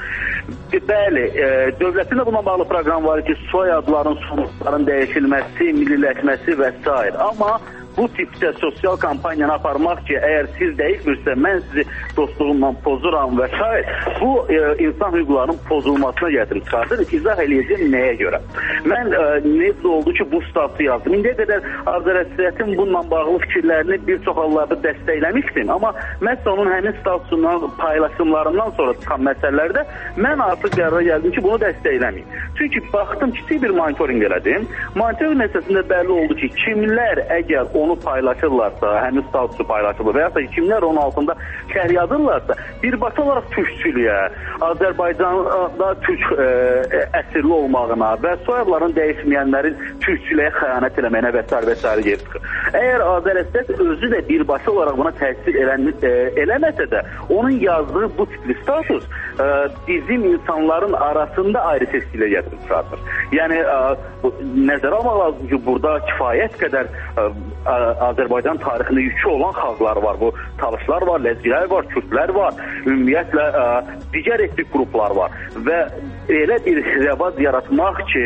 Bəli, dövlətin də buna bağlı proqram var ki, soyadların, sonluqların dəyişilməsi, milliləşməsi və s. Amma bu tipdə sosial kampaniyanı aparmaq ki, əgər siz dəyişmirsə, mən sizi dostluğumdan pozuram və s. Bu, insan hüquqlarının pozulmasına gətirib çıxardır. İzah eləyəcəm nəyə görə. Mən necə oldu ki, bu statusu yazdım. İndiyə qədər Azərəsliyyətin bununla bağlı fikirlərini bir çox hallarda dəstəkləmişdim. Amma məhz onun həmin statusundan, paylaşımlarından sonra çıxan məsələlərdə mən artıq qərara gəldim ki, bunu dəstəkləməyim. Çünki baxdım, kiçik bir monitoring elədim. Monitoring nəticəsində bəlli oldu ki, kimlər əgər onu paylaşırlarsa, həmin statusu paylaşırlar və yaxud da kimlər onun altında şərh yazırlarsa, birbaşa olaraq türkçülüyə, Azərbaycanda türk əsirli olmağına və soyadların dəyişməyənlərin türkçüləyə xəyanət eləməyinə və s. yer çıxır. Əgər Azərəsliyyət özü də birbaşa olaraq buna təsir eləməsə də, onun yazdığı bu tipli status bizim insanların arasında ayrı seçkilə gətirib çıxardır. Yəni, nəzərə almaq lazım ki, burada kifayət qədər Azərbaycan tarixində yükü olan xalqlar var. Bu Talışlar var, Ləzgilər var, Kürtlər var, ümumiyyətlə digər etnik qruplar var. Və elə bir rəvac yaratmaq ki,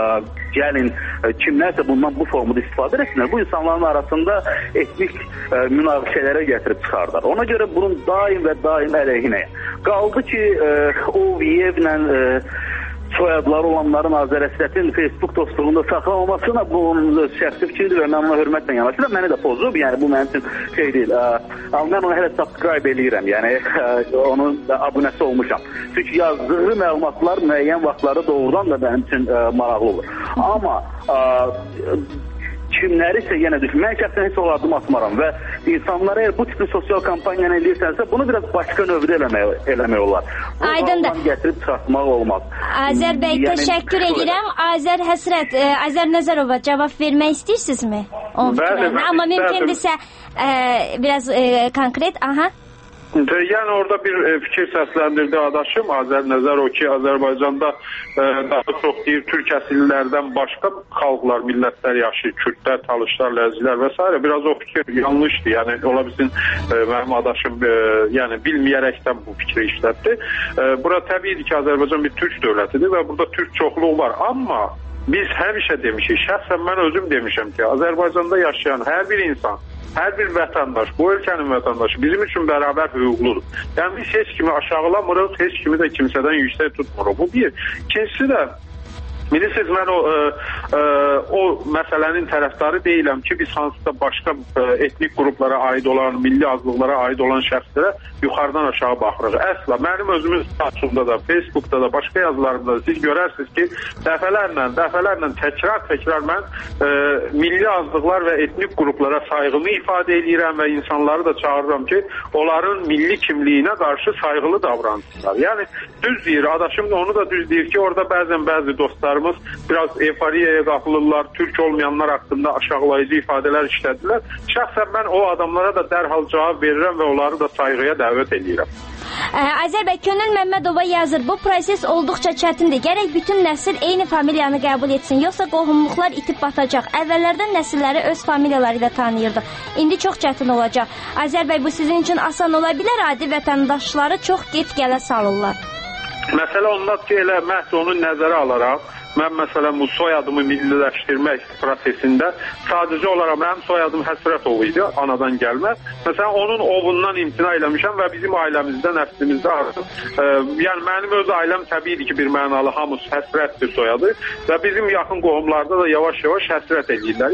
gəlin, kimlərsə bundan bu formada istifadə etsinlər, bu insanların arasında etnik münaqişələrə gətirib çıxardar. Ona görə bunun daim və daim əleyhinəyəm. Qaldı ki, Oviyevlə soyadları olanların Azərəsliyyətin Facebook dostluğunda saxlanılmasına bu onun şəxsi fikridir və mən ona hörmətlə yanaşıram. Məni də pozub, yəni bu mənim üçün şey deyil. Amma mən ona hələ subscribe eləyirəm, yəni onun abunəsi olmuşam. Çünki yazdığı məlumatlar müəyyən vaxtları doğrudan da mənim üçün maraqlı olur. Amma kimlərisə yenə düşün. Mən şəxsən heç o addım atmaram və insanlara eğer bu tipli sosial kampaniyanı eləyirsənsə, bunu biraz başqa növdə eləmək olar. Aydındır. Gətirib çıxartmaq olmaz. Azər bəy, təşəkkür edirəm. Azər Həsrət, Azər Nəzərova cavab vermək istəyirsinizmi? Bəli. Amma mümkündürsə biraz konkret, aha. Yəni orada bir fikir səsləndirdi adaşım Azər Nəzərov ki, Azərbaycanda daha çox deyir, türk əsillilərdən başqa xalqlar, millətlər yaşayır, Kürtlər, Talışlar, Ləzgilər və s. Biraz o fikir yanlışdır. Yəni ola bilsin mənim adaşım yəni bilməyərəkdən bu fikri işlətdi. Bura təbiidir ki, Azərbaycan bir türk dövlətidir və burada türk çoxluğu var. Amma biz həmişə demişik, şəxsən mən özüm demişəm ki, Azərbaycanda yaşayan hər bir insan, hər bir vətəndaş, bu ölkənin vətəndaşı bizim üçün bərabər hüquqludur. Yəni biz heç kimi aşağılamırıq, heç kimi də kimsədən yüksək tutmuruq. Bu bir. İkincisi də bilirsiniz, mən o məsələnin tərəfdarı deyiləm ki, biz hansısa başqa etnik qruplara aid olan, milli azlıqlara aid olan şəxslərə yuxarıdan aşağı baxırıq. Əsla, mənim özümün statusumda da, Facebookda da, başqa yazılarımda da siz görərsiniz ki, dəfələrlə təkrar mən milli azlıqlar və etnik qruplara sayğımı ifadə edirəm və insanları da çağırıram ki, onların milli kimliyinə qarşı sayğılı davransınlar. Yəni, düz deyir, adaşım da onu da düz deyir ki, orada bəzi dostlar biraz eforiyaya qapılırlar, türk olmayanlar haqqında aşağılayıcı ifadələr işlədilər. Şəxsən mən o adamlara da dərhal cavab verirəm və onları da sayğıya dəvət edirəm. Azər bəy, Könül Məmmədova yazır, bu proses olduqca çətindir. Gərək bütün nəsil eyni familiyanı qəbul etsin, yoxsa qohumluqlar itib batacaq. Əvvəllərdən nəsilləri öz familiyaları ilə tanıyırdıq. İndi çox çətin olacaq. Azər bəy, bu sizin üçün asan ola bilər, adi vətəndaşları çox get-gələ salırlar. Məsələ ondan ki, elə məhz onu nəzərə alaraq, mən məsələn bu soyadımı milliləşdirmək prosesində sadəcə olaraq mənim soyadım Həsrətov idi, anadan gəlmə. Məsələn, onun ovundan imtina eləmişəm və bizim ailəmizdə, nəslimizdə artıq, yəni mənim öz ailəm təbiidir ki, bir mənalı hamısı Həsrətdir soyadı və bizim yaxın qohumlarda da yavaş-yavaş Həsrət eləyirlər. Yəni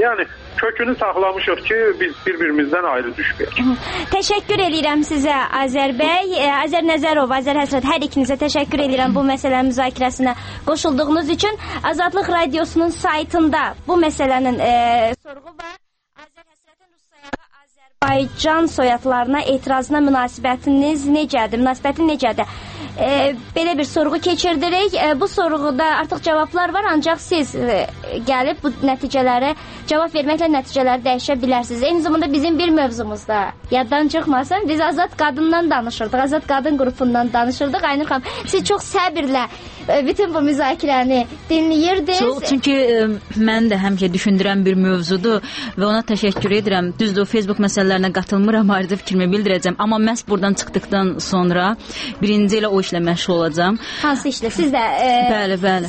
kökünü saxlamışıq ki, biz bir-birimizdən ayrı düşməyək. Təşəkkür edirəm sizə Azər bəy, Azər Nəzərov, Azər Həsrət, hər ikinizə təşəkkür edirəm bu məsələnin müzakirəsinə qoşulduğunuz üçün. Azadlıq Radiosunun saytında bu məsələnin sorğu var. Azər Həsrətin rus sayağı Azərbaycan soyadlarına etirazına münasibətiniz necədir? Münasibətin necədir? Belə bir sorğu keçirdirik. Bu sorğuda artıq cavablar var, ancaq siz gəlib bu nəticələrə cavab verməklə nəticələri dəyişə bilərsiniz. Eyni zamanda bizim bir mövzumuzda yaddan çıxmasın, biz Azad Qadından danışırdıq, Azad Qadın qrupundan danışırdıq. Aynur xanım, siz çox səbirlə bütün bu müzakirəni dinləyirdiniz. Çünki mən də həmişə düşündürən bir mövzudur və ona təşəkkür edirəm. Düzdür, Facebook məsələlərinə qatılmıram, ayrıca fikrimi bildirəcəm. Amma məhz buradan çıxdıqdan sonra birinci ilə o işlə məşğul olacağam. Hansı işlə? Siz də bəli.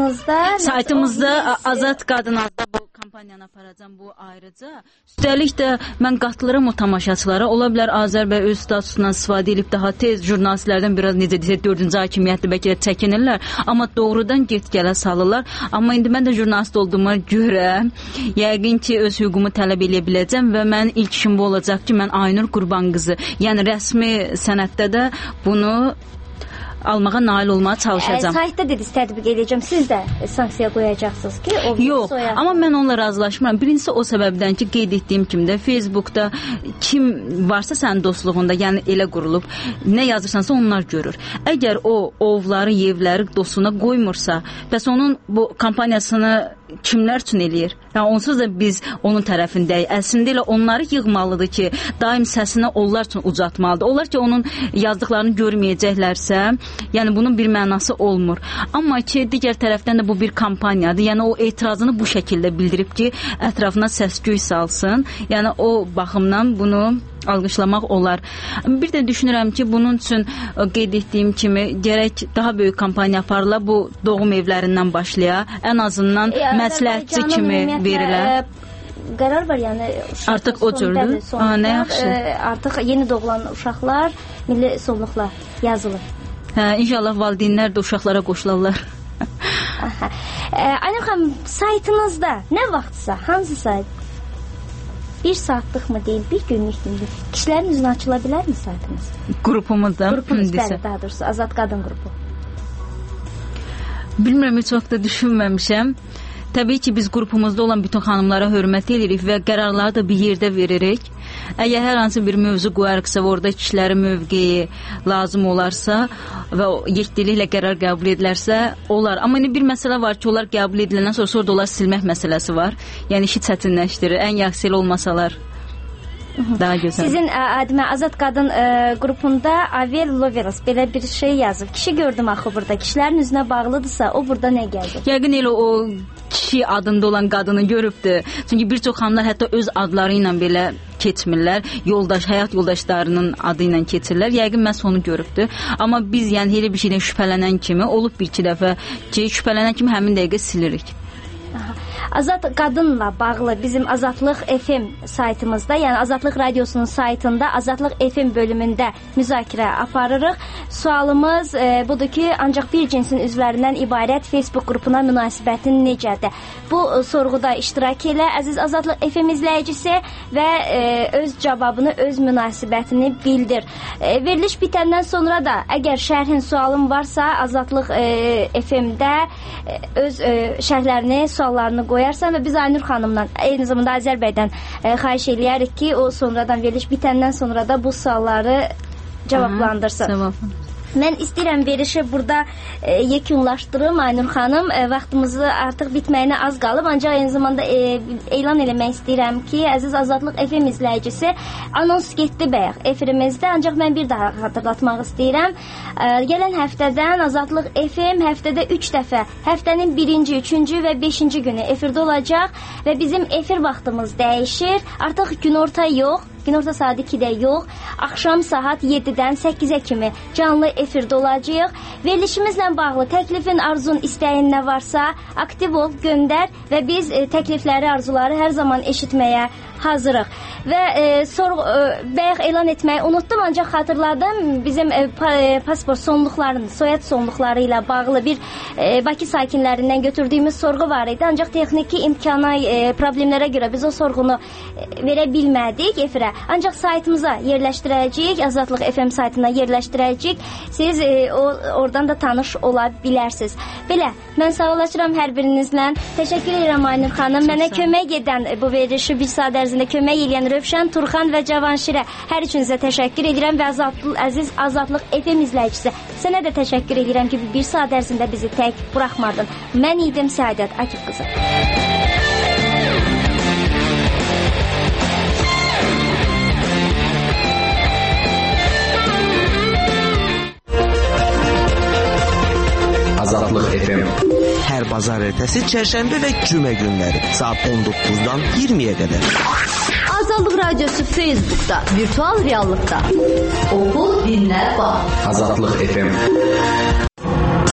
Saytımızda Azad Qadın adlı bu kampaniyanı aparacağım, bu ayrıca. Üstəlik də mən qatılıram o tamaşaçılara. Ola bilər Azər bəy öz statusundan istifadə edib daha tez jurnalistlərdən biraz necə desə 4-cü hakimiyyətli bəlkə də çəkinirlər. Amma doğrudan get-gələ salırlar. Amma indi mən də jurnalist olduğuma görə yəqin ki, öz hüququmu tələb edə biləcəm və mənim ilk işim bu olacaq ki, mən Aynur Qurban qızı, yəni rəsmi sənətdə də bunu almağa nail olmağa çalışacağam. Saytda dediniz, tətbiq edəcəm. Siz də sanksiya qoyacaqsınız ki, o yox, amma mən onunla razılaşmıram. Birincisi o səbəbdən ki, qeyd etdiyim kimi də Facebookda kim varsa sənin dostluğunda, yəni elə qurulub, nə yazırsansa onlar görür. Əgər o ovları, yevləri dostuna qoymursa, bəs onun bu kampaniyasını kimlər üçün eləyir? Yəni onsuz da biz onun tərəfindəyik. Əslində elə onları yığmalıdır ki, daim səsini onlar üçün ucatmalıdır. Onlar ki, onun yazdıqlarını görməyəcəklərsə, yəni bunun bir mənası olmur. Amma ki, digər tərəfdən də bu bir kampaniyadır. Yəni o etirazını bu şəkildə bildirib ki, ətrafına səs-küy salsın. Yəni o baxımdan bunu alqışlamaq olar. Bir də düşünürəm ki, bunun üçün qeyd etdiyim kimi gərək daha böyük kampaniya aparıla, bu doğum evlərindən başlaya, ən azından məsləhətçi kimi verilə. Qərar var, yəni artıq o cürdür. Nə yaxşı. Artıq yeni doğulan uşaqlar milli sonluqla yazılır. İnşallah valideynlər də uşaqlara qoşularlar. Aynur xanım, saytınızda nə vaxtsa, hansı sayt? Bir saatlıq mı deyil, bir günlük mü deyil? Kişilərin üzünə açıla bilərmi saytınız? Qrupumuzda. Qrupunuz, bəli, daha doğrusu Azad Qadın qrupu. Bilmirəm, heç vaxt da düşünməmişəm. Təbii ki, biz qrupumuzda olan bütün xanımlara hörmət edirik və qərarları da bir yerdə veririk. Əgər hər hansı bir mövzu qoyarıqsa və orada kişilərin mövqeyi lazım olarsa və yekdiliklə qərar qəbul edilərsə, olar. Amma indi bir məsələ var ki, onlar qəbul ediləndən sonra da onlar silmək məsələsi var. Yəni işi çətinləşdirir. Ən yaxşı elə olmasalar daha gözəl. Sizin Azad Qadın qrupunda Avel Loveros belə bir şey yazıb. Kişi gördüm axı burada. Kişilərin üzünə bağlıdırsa, o burada nə gəldi? Yəqin elə o kişi adında olan qadını görübdür. Çünki bir çox xanımlar hətta öz adları ilə belə keçmirlər. Həyat yoldaşlarının adı ilə keçirlər. Yəqin məhz onu görübdür. Amma biz yəni elə bir şeydən şübhələnən kimi, olub bir-iki dəfə ki, şübhələnən kimi həmin dəqiqə silirik. Azad Qadınla bağlı bizim Azadlıq FM saytımızda, yəni Azadlıq Radiosunun saytında Azadlıq FM bölümündə müzakirə aparırıq. Sualımız budur ki, ancaq bir cinsin üzvlərindən ibarət Facebook qrupuna münasibətin necədir? Bu sorğuda iştirak elə, əziz Azadlıq FM izləyicisi və öz cavabını, öz münasibətini bildir. Veriliş bitəndən sonra da əgər şərhin sualın varsa, Azadlıq FM-də öz şərhlərini, suallarını qoyarsan və biz Aynur xanımla, eyni zamanda Azər bəydən xahiş eləyərik ki, o sonradan veriliş bitəndən sonra da bu sualları cavablandırsın. Mən istəyirəm verişi burada yekunlaşdırım Aynur xanım. Vaxtımızı artıq bitməyinə az qalıb, ancaq eyni zamanda elan eləmək istəyirəm ki, əziz Azadlıq FM izləyicisi, anons getdi bəyək efirimizdə, ancaq mən bir daha xatırlatmaq istəyirəm. Gələn həftədən Azadlıq FM həftədə 3 dəfə, həftənin 1-ci, 3-cü və 5-ci günü efirdə olacaq və bizim efir vaxtımız dəyişir. Artıq günorta yox, günorta saat 2-də yox, axşam saat 7-dən 8-ə kimi canlı efirdə olacağıq. Verilişimizlə bağlı təklifin, arzun, istəyin nə varsa aktiv ol, göndər və biz təklifləri, arzuları hər zaman eşitməyə hazırıq. Və bayaq elan etməyi unutdum, ancaq xatırladım. Bizim pasport sonluqlarının, soyad sonluqları ilə bağlı bir Bakı sakinlərindən götürdüyümüz sorğu var idi. Ancaq texniki imkana, problemlərə görə biz o sorğunu verə bilmədik efirə. Ancaq saytımıza yerləşdirəcəyik, Azadlıq FM saytına yerləşdirəcəyik. Siz oradan da tanış ola bilərsiniz. Belə, mən sağollaşıram hər birinizlə. Təşəkkür edirəm Aynur xanım. Mənə kömək edən, bu verilişi bir saat ərzində kömək edən Rövşən, Turxan və Cavanşirə hər üçünüzə təşəkkür edirəm və əziz Azadlıq FM izləyicisi, sənə də təşəkkür edirəm ki, bir saat ərzində bizi tək buraxmadın. Mən idim Səadət Akif qızı. Azadlıq FM. Hər bazar ertəsi çərşənbə və cümə günləri saat 19-dan 20-yə qədər. Azadlıq Radiosu Facebookda, virtual reallıqda. Oxu, dinlə, bax. Azadlıq FM.